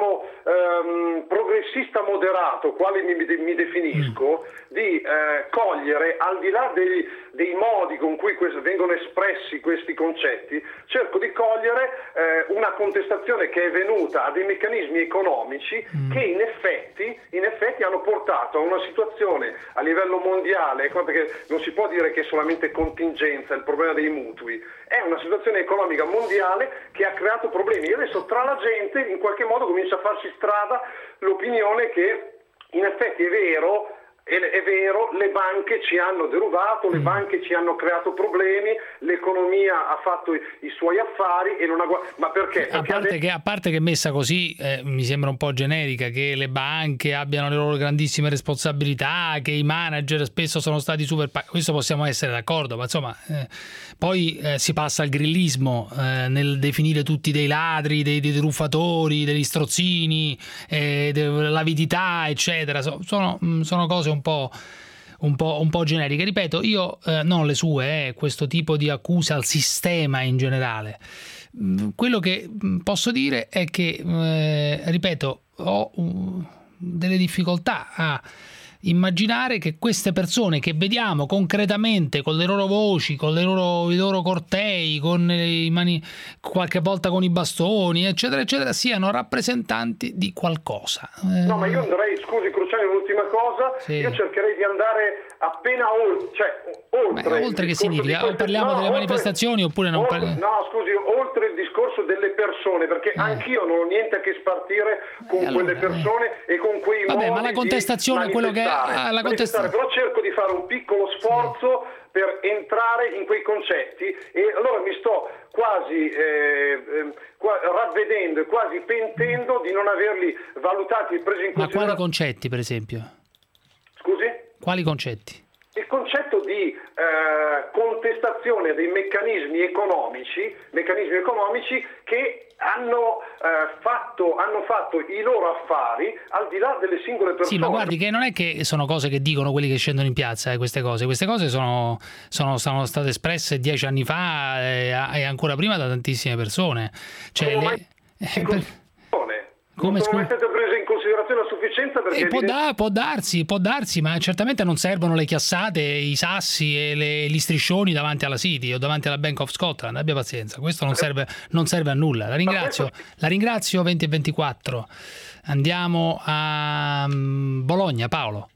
progressista moderato, quale mi definisco, di cogliere, al di là dei modi con cui vengono espressi questi concetti, cerco di cogliere una contestazione che è venuta a dei meccanismi economici che in effetti hanno portato a una situazione a livello mondiale, perché non si può dire che è solamente contingenza il problema dei mutui, è una situazione economica economica mondiale che ha creato problemi. E adesso tra la gente in qualche modo comincia a farsi strada l'opinione che in effetti è vero, le banche ci hanno derubato, le banche ci hanno creato problemi, l'economia ha fatto i suoi affari e non ha... Ma perché? A parte che messa così mi sembra un po' generica, che le banche abbiano le loro grandissime responsabilità, che i manager spesso sono stati super... Questo possiamo essere d'accordo, ma insomma poi si passa al grillismo nel definire tutti dei ladri, dei truffatori, degli strozzini, l'avidità, eccetera. Sono cose un po' generiche. Ripeto, io non le sue, questo tipo di accuse al sistema in generale. Quello che posso dire è che, ripeto, ho delle difficoltà a immaginare che queste persone che vediamo concretamente con le loro voci, con i loro cortei, con qualche volta con i bastoni, eccetera eccetera, siano rappresentanti di qualcosa. No, ma io andrei, scusi Cruciani, un'ultima cosa, sì. Io cercherei di andare appena oltre che significa? Parliamo delle manifestazioni oppure non parliamo? No, scusi, oltre il discorso delle persone, perché anch'io non ho niente a che spartire con quelle persone e con quei modi. Ma la contestazione è quello che però cerco di fare un piccolo sforzo per entrare in quei concetti e allora mi sto quasi ravvedendo e quasi pentendo di non averli valutati e presi in considerazione. Ma quali concetti, per esempio? Scusi? Quali concetti? Il concetto di contestazione dei meccanismi economici che hanno fatto i loro affari al di là delle singole persone. Sì, ma guardi che non è che sono cose che dicono quelli che scendono in piazza, queste cose sono state espresse 10 anni fa e ancora prima da tantissime persone. Cioè, non sono mai state prese in considerazione a sufficienza perché può darsi, ma certamente non servono le chiassate, i sassi e gli striscioni davanti alla City o davanti alla Bank of Scotland. Abbia pazienza, questo non serve a nulla. La ringrazio 20 e 24. Andiamo a Bologna. Paolo.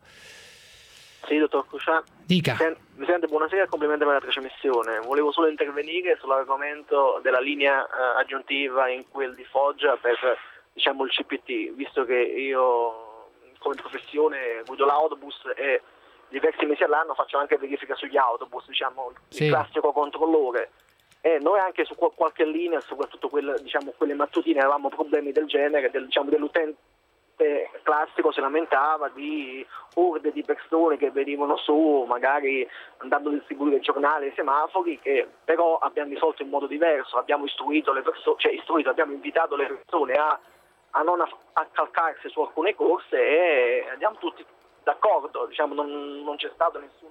Sì, dottor Cruciani. Dica. Presidente, buonasera, complimenti per la trasmissione. Volevo solo intervenire sull'argomento della linea aggiuntiva in quel di Foggia per il CPT, visto che io come professione guido l'autobus e diversi mesi all'anno faccio anche verifica sugli autobus, il classico controllore, e noi anche su qualche linea, soprattutto quelle mattutine, avevamo problemi del genere, dell'utente classico si lamentava di orde di persone che venivano su magari andando a distribuire giornali e semafori, che però abbiamo risolto in modo diverso, abbiamo abbiamo invitato le persone a non accalcarsi su alcune corse e andiamo tutti d'accordo, non c'è stato nessun...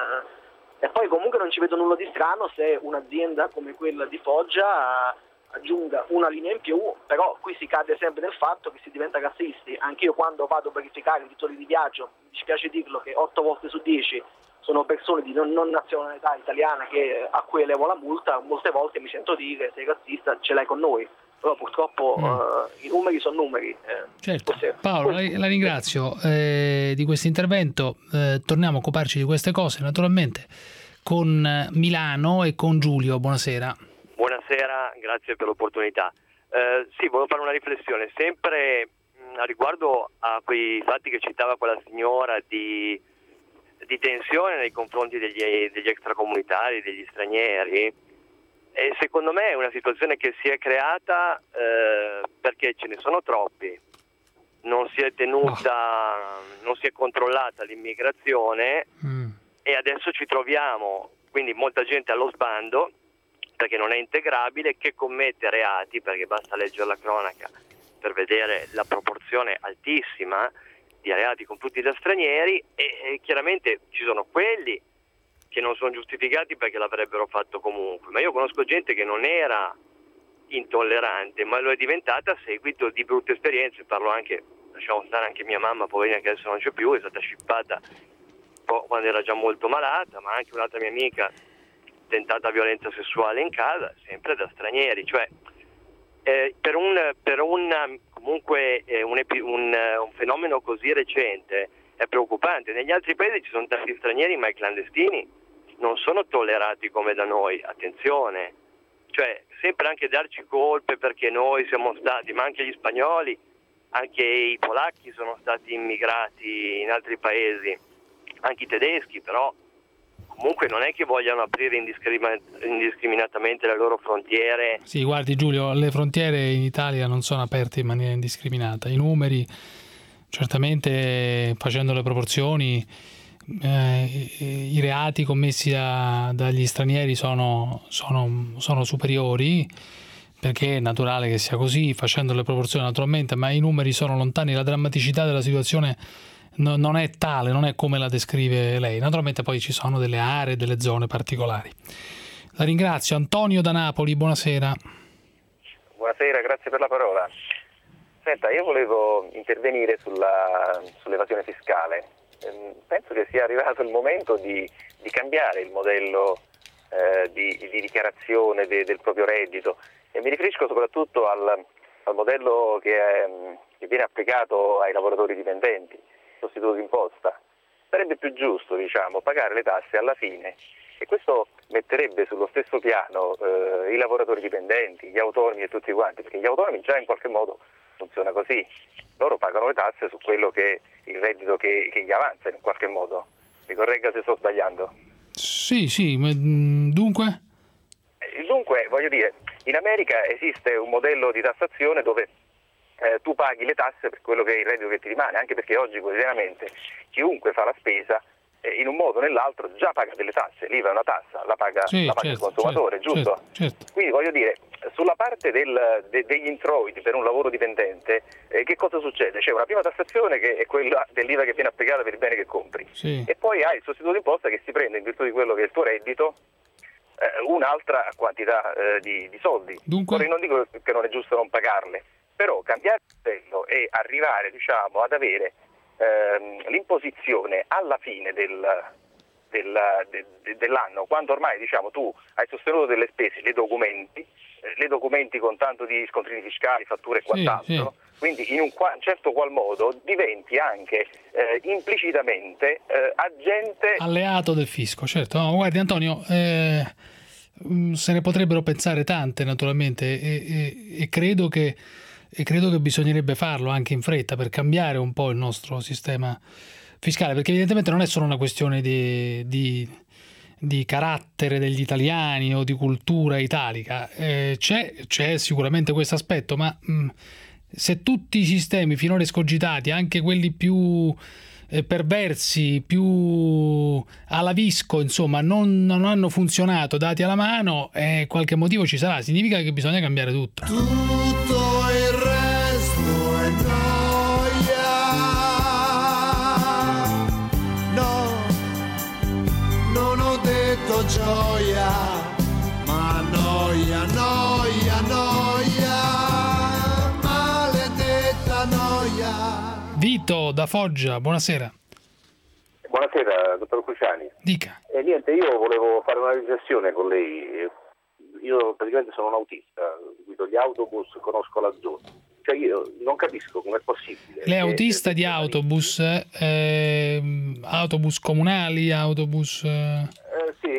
E poi comunque non ci vedo nulla di strano se un'azienda come quella di Foggia aggiunga una linea in più, però qui si cade sempre nel fatto che si diventa razzisti. Anch'io quando vado a verificare i titoli di viaggio, mi dispiace dirlo che 8 volte su 10 sono persone di non nazionalità italiana a cui elevo la multa, molte volte mi sento dire sei razzista, ce l'hai con noi. Però purtroppo i numeri sono numeri. Certo. Paolo, la ringrazio di questo intervento. Torniamo a occuparci di queste cose naturalmente con Milano e con Giulio. Buonasera. Buonasera, grazie per l'opportunità. Sì, volevo fare una riflessione sempre a riguardo a quei fatti che citava quella signora di tensione nei confronti degli extracomunitari, degli stranieri. E secondo me è una situazione che si è creata perché ce ne sono troppi, non si è controllata l'immigrazione e adesso ci troviamo, quindi molta gente allo sbando perché non è integrabile, che commette reati, perché basta leggere la cronaca per vedere la proporzione altissima di reati compiuti da stranieri e chiaramente ci sono quelli che non sono giustificati perché l'avrebbero fatto comunque, ma io conosco gente che non era intollerante ma lo è diventata a seguito di brutte esperienze. Parlo anche, lasciamo stare anche mia mamma, poverina, che adesso non c'è più, è stata scippata quando era già molto malata, ma anche un'altra mia amica tentata violenza sessuale in casa, sempre da stranieri. Cioè per un fenomeno così recente è preoccupante. Negli altri paesi ci sono tanti stranieri, ma i clandestini non sono tollerati come da noi, attenzione. cioè sempre anche darci colpe perché noi siamo stati, ma anche gli spagnoli, anche i polacchi sono stati immigrati in altri paesi, anche i tedeschi, però comunque non è che vogliano aprire indiscriminatamente le loro frontiere. Sì, guardi Giulio, le frontiere in Italia non sono aperte in maniera indiscriminata. I numeri, certamente facendo le proporzioni, i reati commessi dagli stranieri sono superiori, perché è naturale che sia così, facendo le proporzioni naturalmente, ma i numeri sono lontani, la drammaticità della situazione non è tale, non è come la descrive lei. Naturalmente poi ci sono delle aree, delle zone particolari. La ringrazio. Antonio da Napoli, buonasera. Buonasera, grazie per la parola. Senta, io volevo intervenire sull'evasione fiscale. Penso che sia arrivato il momento di cambiare il modello di dichiarazione del proprio reddito, e mi riferisco soprattutto al modello che viene applicato ai lavoratori dipendenti, sostituto d'imposta. Sarebbe più giusto, pagare le tasse alla fine, e questo metterebbe sullo stesso piano i lavoratori dipendenti, gli autonomi e tutti quanti, perché gli autonomi già in qualche modo funziona così, loro pagano le tasse su quello che il reddito che gli avanza in qualche modo. Mi corregga se sto sbagliando. Sì, dunque? Dunque, voglio dire, in America esiste un modello di tassazione dove tu paghi le tasse per quello che è il reddito che ti rimane, anche perché oggi quotidianamente chiunque fa la spesa in un modo o nell'altro già paga delle tasse. L'IVA è una tassa, la paga il consumatore, giusto? Certo. Quindi voglio dire, sulla parte degli introiti per un lavoro dipendente, che cosa succede? C'è una prima tassazione che è quella dell'IVA che viene applicata per il bene che compri, e poi hai il sostituto d'imposta che si prende in virtù di quello che è il tuo reddito un'altra quantità di soldi. Dunque? Ora, io non dico che non è giusto non pagarle, però cambiare il modello e arrivare ad avere l'imposizione alla fine dell'anno, quando ormai tu hai sostenuto delle spese, le documenti con tanto di scontrini fiscali, fatture e quant'altro, quindi in un certo qual modo diventi anche implicitamente agente, alleato del fisco, certo. No, guardi Antonio, se ne potrebbero pensare tante naturalmente, e credo che bisognerebbe farlo anche in fretta per cambiare un po' il nostro sistema fiscale, perché evidentemente non è solo una questione di carattere degli italiani o di cultura italica, c'è sicuramente questo aspetto, ma se tutti i sistemi finora escogitati, anche quelli più perversi, più alla visco, insomma, non hanno funzionato dati alla mano, qualche motivo ci sarà, significa che bisogna cambiare tutto. Tutto il resto è noia, no, non ho detto gioia, ma noia, maledetta noia. Vito da Foggia, buonasera. Buonasera, dottor Cruciani. Dica. Niente, io volevo fare una riflessione con lei. Io praticamente sono un autista, guido gli autobus, conosco la zona. Cioè io non capisco com'è possibile. Lei è autista di autobus, autobus comunali, autobus... Sì,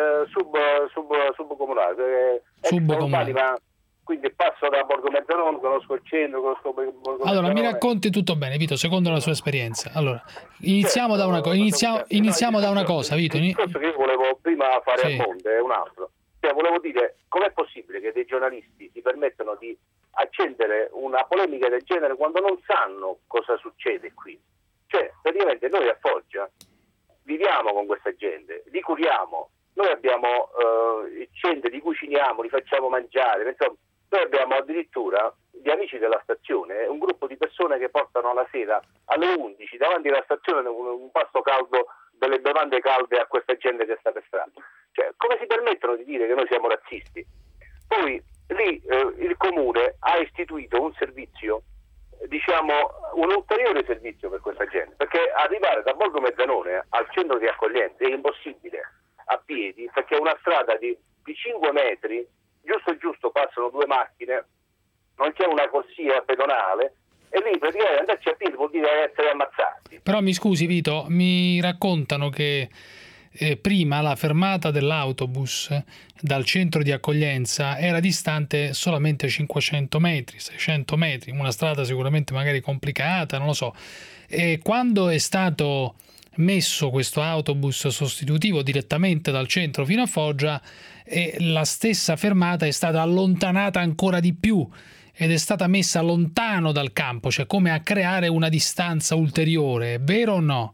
subcomunale. Subcomunale. Ma quindi passo da Borgo Mezzanone, conosco il centro, conosco Borgo Mezzanone. Allora, mi racconti tutto bene, Vito, secondo la sua esperienza. Allora, iniziamo da una cosa, Vito. Il discorso che io volevo prima fare a monte è un altro. Cioè, volevo dire, com'è possibile che dei giornalisti si permettano di accendere una polemica del genere quando non sanno cosa succede qui? Cioè, praticamente noi a Foggia viviamo con questa gente, li curiamo, noi abbiamo gente, li cuciniamo, li facciamo mangiare, insomma, noi abbiamo addirittura gli amici della stazione, un gruppo di persone che portano alla sera alle 11 davanti alla stazione un pasto caldo, delle bevande calde a questa gente che sta per strada. Cioè, come si permettono di dire che noi siamo razzisti? Poi lì il comune ha istituito un servizio, un ulteriore servizio per questa gente, perché arrivare da Borgo Mezzanone al centro di accoglienza è impossibile a piedi, perché è una strada di 5 metri, giusto passano 2 macchine, non c'è una corsia pedonale, e lì praticamente andarci a piedi vuol dire essere ammazzati. Però mi scusi Vito, mi raccontano che prima la fermata dell'autobus dal centro di accoglienza era distante solamente 500 metri, 600 metri, una strada sicuramente magari complicata, non lo so. E quando è stato messo questo autobus sostitutivo direttamente dal centro fino a Foggia, la stessa fermata è stata allontanata ancora di più ed è stata messa lontano dal campo, cioè come a creare una distanza ulteriore, vero o no?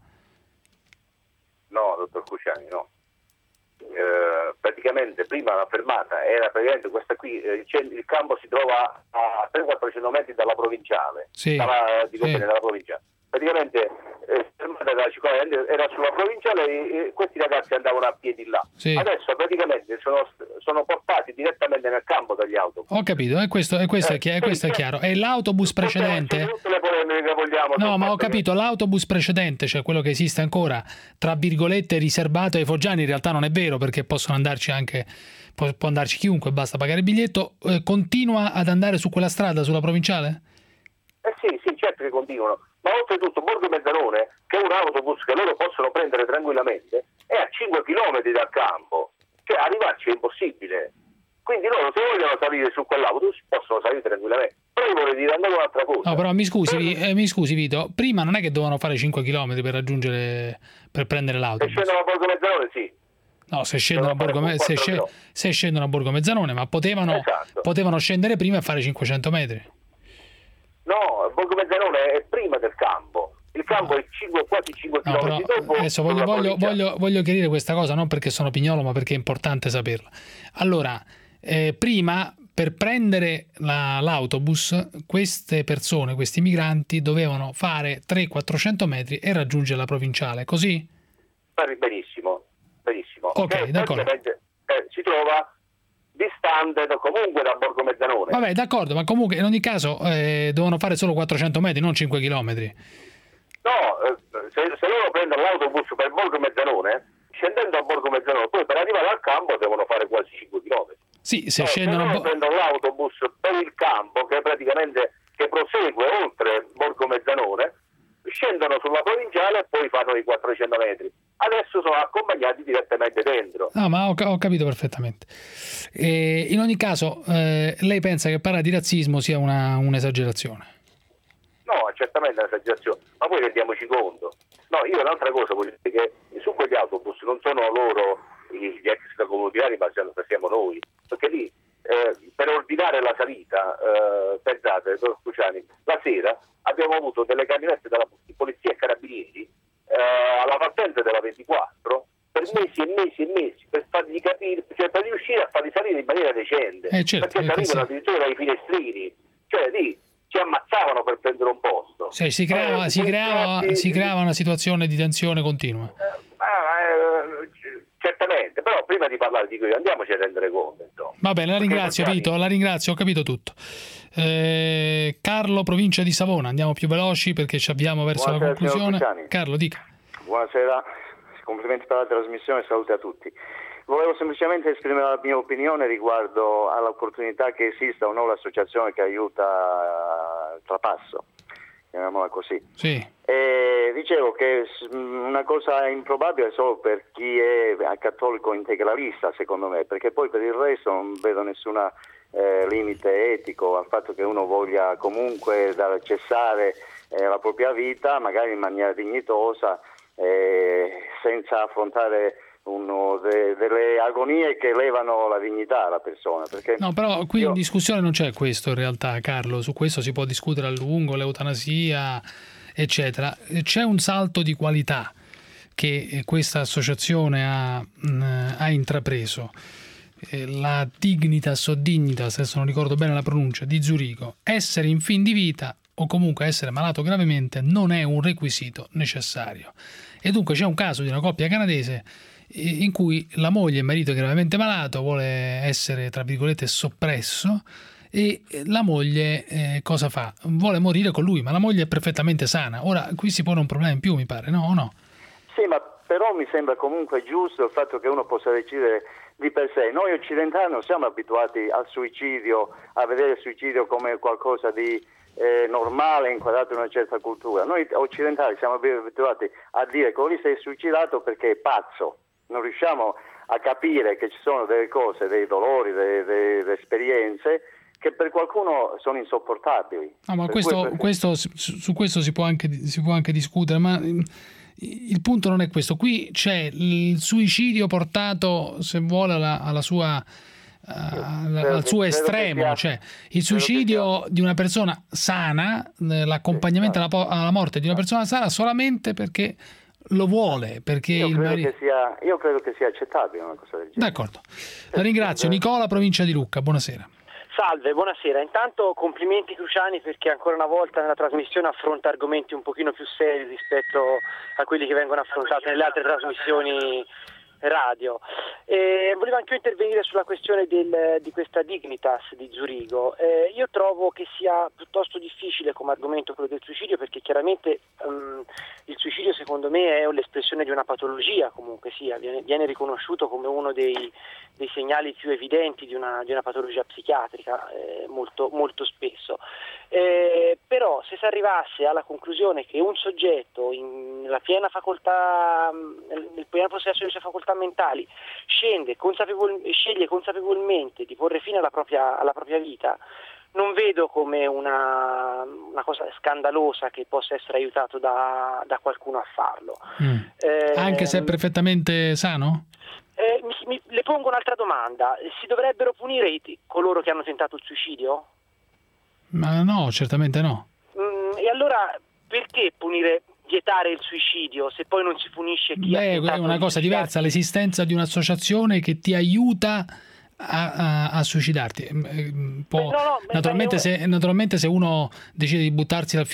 No, dottor Cruciani, no. Praticamente prima la fermata era praticamente questa qui, il campo si trova a 300-400 metri dalla provinciale, dalla provinciale. Praticamente fermata della ciclovia era sulla provinciale e questi ragazzi andavano a piedi là. Sì. Adesso praticamente sono portati direttamente nel campo dagli autobus. Ho capito, e questo è chiaro. E l'autobus precedente? Tutte le polemiche che vogliamo. No, ma ho capito, l'autobus precedente, cioè quello che esiste ancora, tra virgolette riservato ai foggiani, in realtà non è vero, perché possono andarci anche, può andarci chiunque, basta pagare il biglietto, continua ad andare su quella strada, sulla provinciale? Sì, certo che continuano. Ma oltretutto Borgo Mezzanone, che è un autobus che loro possono prendere tranquillamente, è a 5 km dal campo, cioè arrivarci è impossibile. Quindi loro se vogliono salire su quell'autobus possono salire tranquillamente. Però io vorrei dire andare un'altra cosa. No, però mi scusi Vito, prima non è che dovevano fare 5 km per prendere l'autobus. Se scendono a Borgo Mezzanone sì. No, se scendono a Borgo Mezzanone, ma potevano scendere prima e fare 500 metri. No, Borgo Mezzanone è prima del campo. Il campo è quasi 5 km dopo. Adesso voglio chiarire questa cosa, non perché sono pignolo, ma perché è importante saperla. Allora, prima, per prendere l'autobus, queste persone, questi migranti, dovevano fare 300-400 metri e raggiungere la provinciale, così? Benissimo. Ok, d'accordo. Si trova distante comunque da Borgo Mezzanone. Vabbè, d'accordo, ma comunque in ogni caso devono fare solo 400 metri, non 5 chilometri. No, se loro prendono l'autobus per Borgo Mezzanone, scendendo a Borgo Mezzanone, poi per arrivare al campo devono fare quasi 5 km. Sì, se scendono prendono l'autobus per il campo, che praticamente prosegue oltre Borgo Mezzanone, scendono sulla provinciale e poi fanno i 400 metri. Adesso sono accompagnati direttamente dentro. No, ma ho capito perfettamente. In ogni caso, lei pensa che parlare di razzismo sia un'esagerazione? No, certamente è un'esagerazione, ma poi rendiamoci conto. No, io un'altra cosa voglio dire, che su quegli autobus non sono loro gli extracomunitari, ma siamo noi, perché lì per ordinare la salita, pensate, dottor Cruciani, la sera abbiamo avuto delle camionette della polizia e carabinieri alla partenza della 24 per mesi e mesi per fargli capire, cioè per riuscire a farli salire in maniera decente, certo, perché salivano addirittura dai finestrini, cioè lì ci ammazzavano per prendere un posto. Sì, si creava una situazione di tensione continua. Certamente, però prima di parlare di questo andiamoci a rendere conto. Insomma. Va bene, la ringrazio Vito, ho capito tutto. Carlo, provincia di Savona, andiamo più veloci perché ci avviamo verso la conclusione. Carlo, dica. Buonasera, complimenti per la trasmissione, salute a tutti. Volevo semplicemente esprimere la mia opinione riguardo all'opportunità che esista o no l'associazione che aiuta il Trapasso, chiamiamola così. Sì. E dicevo che una cosa improbabile solo per chi è cattolico integralista, secondo me, perché poi per il resto non vedo nessuna limite etico al fatto che uno voglia comunque cessare la propria vita, magari in maniera dignitosa, senza affrontare delle agonie che elevano la dignità alla persona. Perché no, però qui in discussione non c'è questo in realtà, Carlo, su questo si può discutere a lungo, l'eutanasia, eccetera. C'è un salto di qualità che questa associazione ha intrapreso. La Dignitas o Dignitas, adesso non ricordo bene la pronuncia, di Zurigo. Essere in fin di vita o comunque essere malato gravemente non è un requisito necessario. E dunque c'è un caso di una coppia canadese in cui la moglie e il marito è gravemente malato, vuole essere tra virgolette soppresso, e la moglie cosa fa? Vuole morire con lui, ma la moglie è perfettamente sana. Ora qui si pone un problema in più, mi pare, no o no? Sì, ma però mi sembra comunque giusto il fatto che uno possa decidere di per sé. Noi occidentali non siamo abituati al suicidio, a vedere il suicidio come qualcosa di normale, inquadrato in una certa cultura. Noi occidentali siamo abituati a dire che lui si è suicidato perché è pazzo. non riusciamo a capire che ci sono delle cose, dei dolori, delle esperienze che per qualcuno sono insopportabili. No, ma su questo si può anche discutere, ma il punto non è questo. Qui c'è il suicidio portato, se vuole, al suo estremo, cioè il suicidio di una persona sana, l'accompagnamento alla morte di una persona sana solamente perché lo vuole, perché io credo che sia accettabile una cosa del genere. D'accordo, la ringrazio. Nicola, provincia di Lucca, buonasera. Salve, buonasera. Intanto complimenti Cruciani, perché ancora una volta nella trasmissione affronta argomenti un pochino più seri rispetto a quelli che vengono affrontati nelle altre trasmissioni radio. Volevo anche io intervenire sulla questione di questa Dignitas di Zurigo. Io trovo che sia piuttosto difficile come argomento quello del suicidio, perché chiaramente il suicidio secondo me è l'espressione di una patologia, comunque sia, viene riconosciuto come uno dei segnali più evidenti di una patologia psichiatrica, molto, molto spesso. Però se si arrivasse alla conclusione che un soggetto nel pieno possesso delle sue facoltà mentali sceglie consapevolmente di porre fine alla propria vita, non vedo come una cosa scandalosa che possa essere aiutato da qualcuno a farlo. Anche se è perfettamente sano? Le pongo un'altra domanda: si dovrebbero punire coloro che hanno tentato il suicidio? Ma no, certamente no. E allora perché vietare il suicidio se poi non si punisce chi ha tentato? È una cosa diversa l'esistenza di un'associazione che ti aiuta a suicidarti. Naturalmente se uno decide di buttarsi nel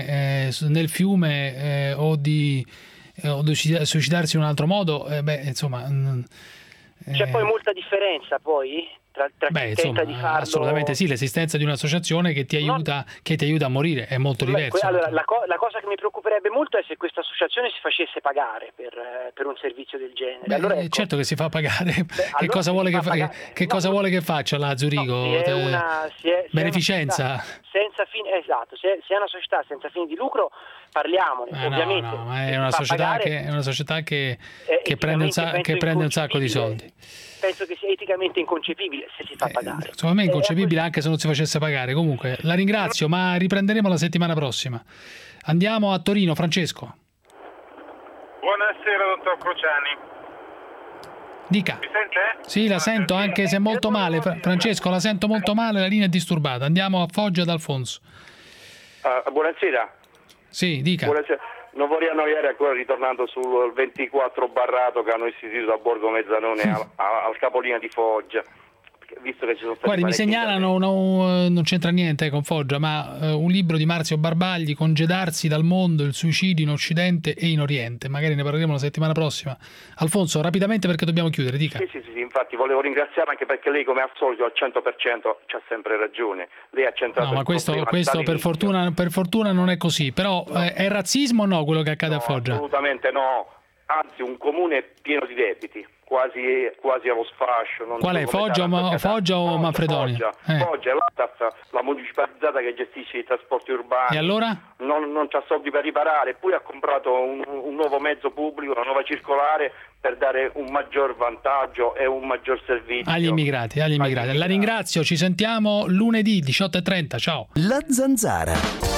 fiume o di suicidarsi in un altro modo, insomma, c'è poi molta differenza poi tra chi tenta di farlo. Assolutamente sì, l'esistenza di un'associazione che ti aiuta a morire è molto diversa. Allora, la cosa che mi preoccuperebbe molto è se questa associazione si facesse pagare per un servizio del genere. Allora, certo che si fa pagare. Che cosa vuole che faccia la Zurigo? Beneficenza? Senza fine, esatto. Se è una società senza fini di lucro, parliamone. Ovviamente no, ma è una società che prende un sacco di soldi. Penso che sia eticamente inconcepibile se si fa pagare. Secondo me è inconcepibile anche se non si facesse pagare. Comunque la ringrazio, ma riprenderemo la settimana prossima. Andiamo a Torino, Francesco. Buonasera, dottor Cruciani. Dica. Mi sente? Sì, la sento, anche se molto male. Francesco, la sento molto male, la linea è disturbata. Andiamo a Foggia ad Alfonso. Buonasera. Sì, dica. Buonasera. Non vorrei annoiare ancora ritornando sul 24 barrato che hanno istituito a Borgo Mezzanone al capolinea di Foggia. Visto che ci sono stati Guardi, mi segnalano, non c'entra niente con Foggia, ma un libro di Marzio Barbagli, Congedarsi dal mondo, il suicidio in Occidente e in Oriente. Magari ne parleremo la settimana prossima. Alfonso, rapidamente perché dobbiamo chiudere, dica. Sì, infatti volevo ringraziarla anche perché lei, come al solito, al 100% c'ha sempre ragione. Lei ha centrato. No, ma questo per fortuna non è così, però no. È razzismo o no quello che accade a Foggia? Assolutamente no, anzi un comune pieno di debiti. Quasi allo sfascio. Qual è? Foggia o Manfredonia? Foggia è la municipalizzata che gestisce i trasporti urbani. E allora? Non c'ha soldi per riparare, eppure ha comprato un nuovo mezzo pubblico, una nuova circolare per dare un maggior vantaggio e un maggior servizio agli immigrati. La ringrazio, ci sentiamo lunedì 18:30, ciao. La Zanzara.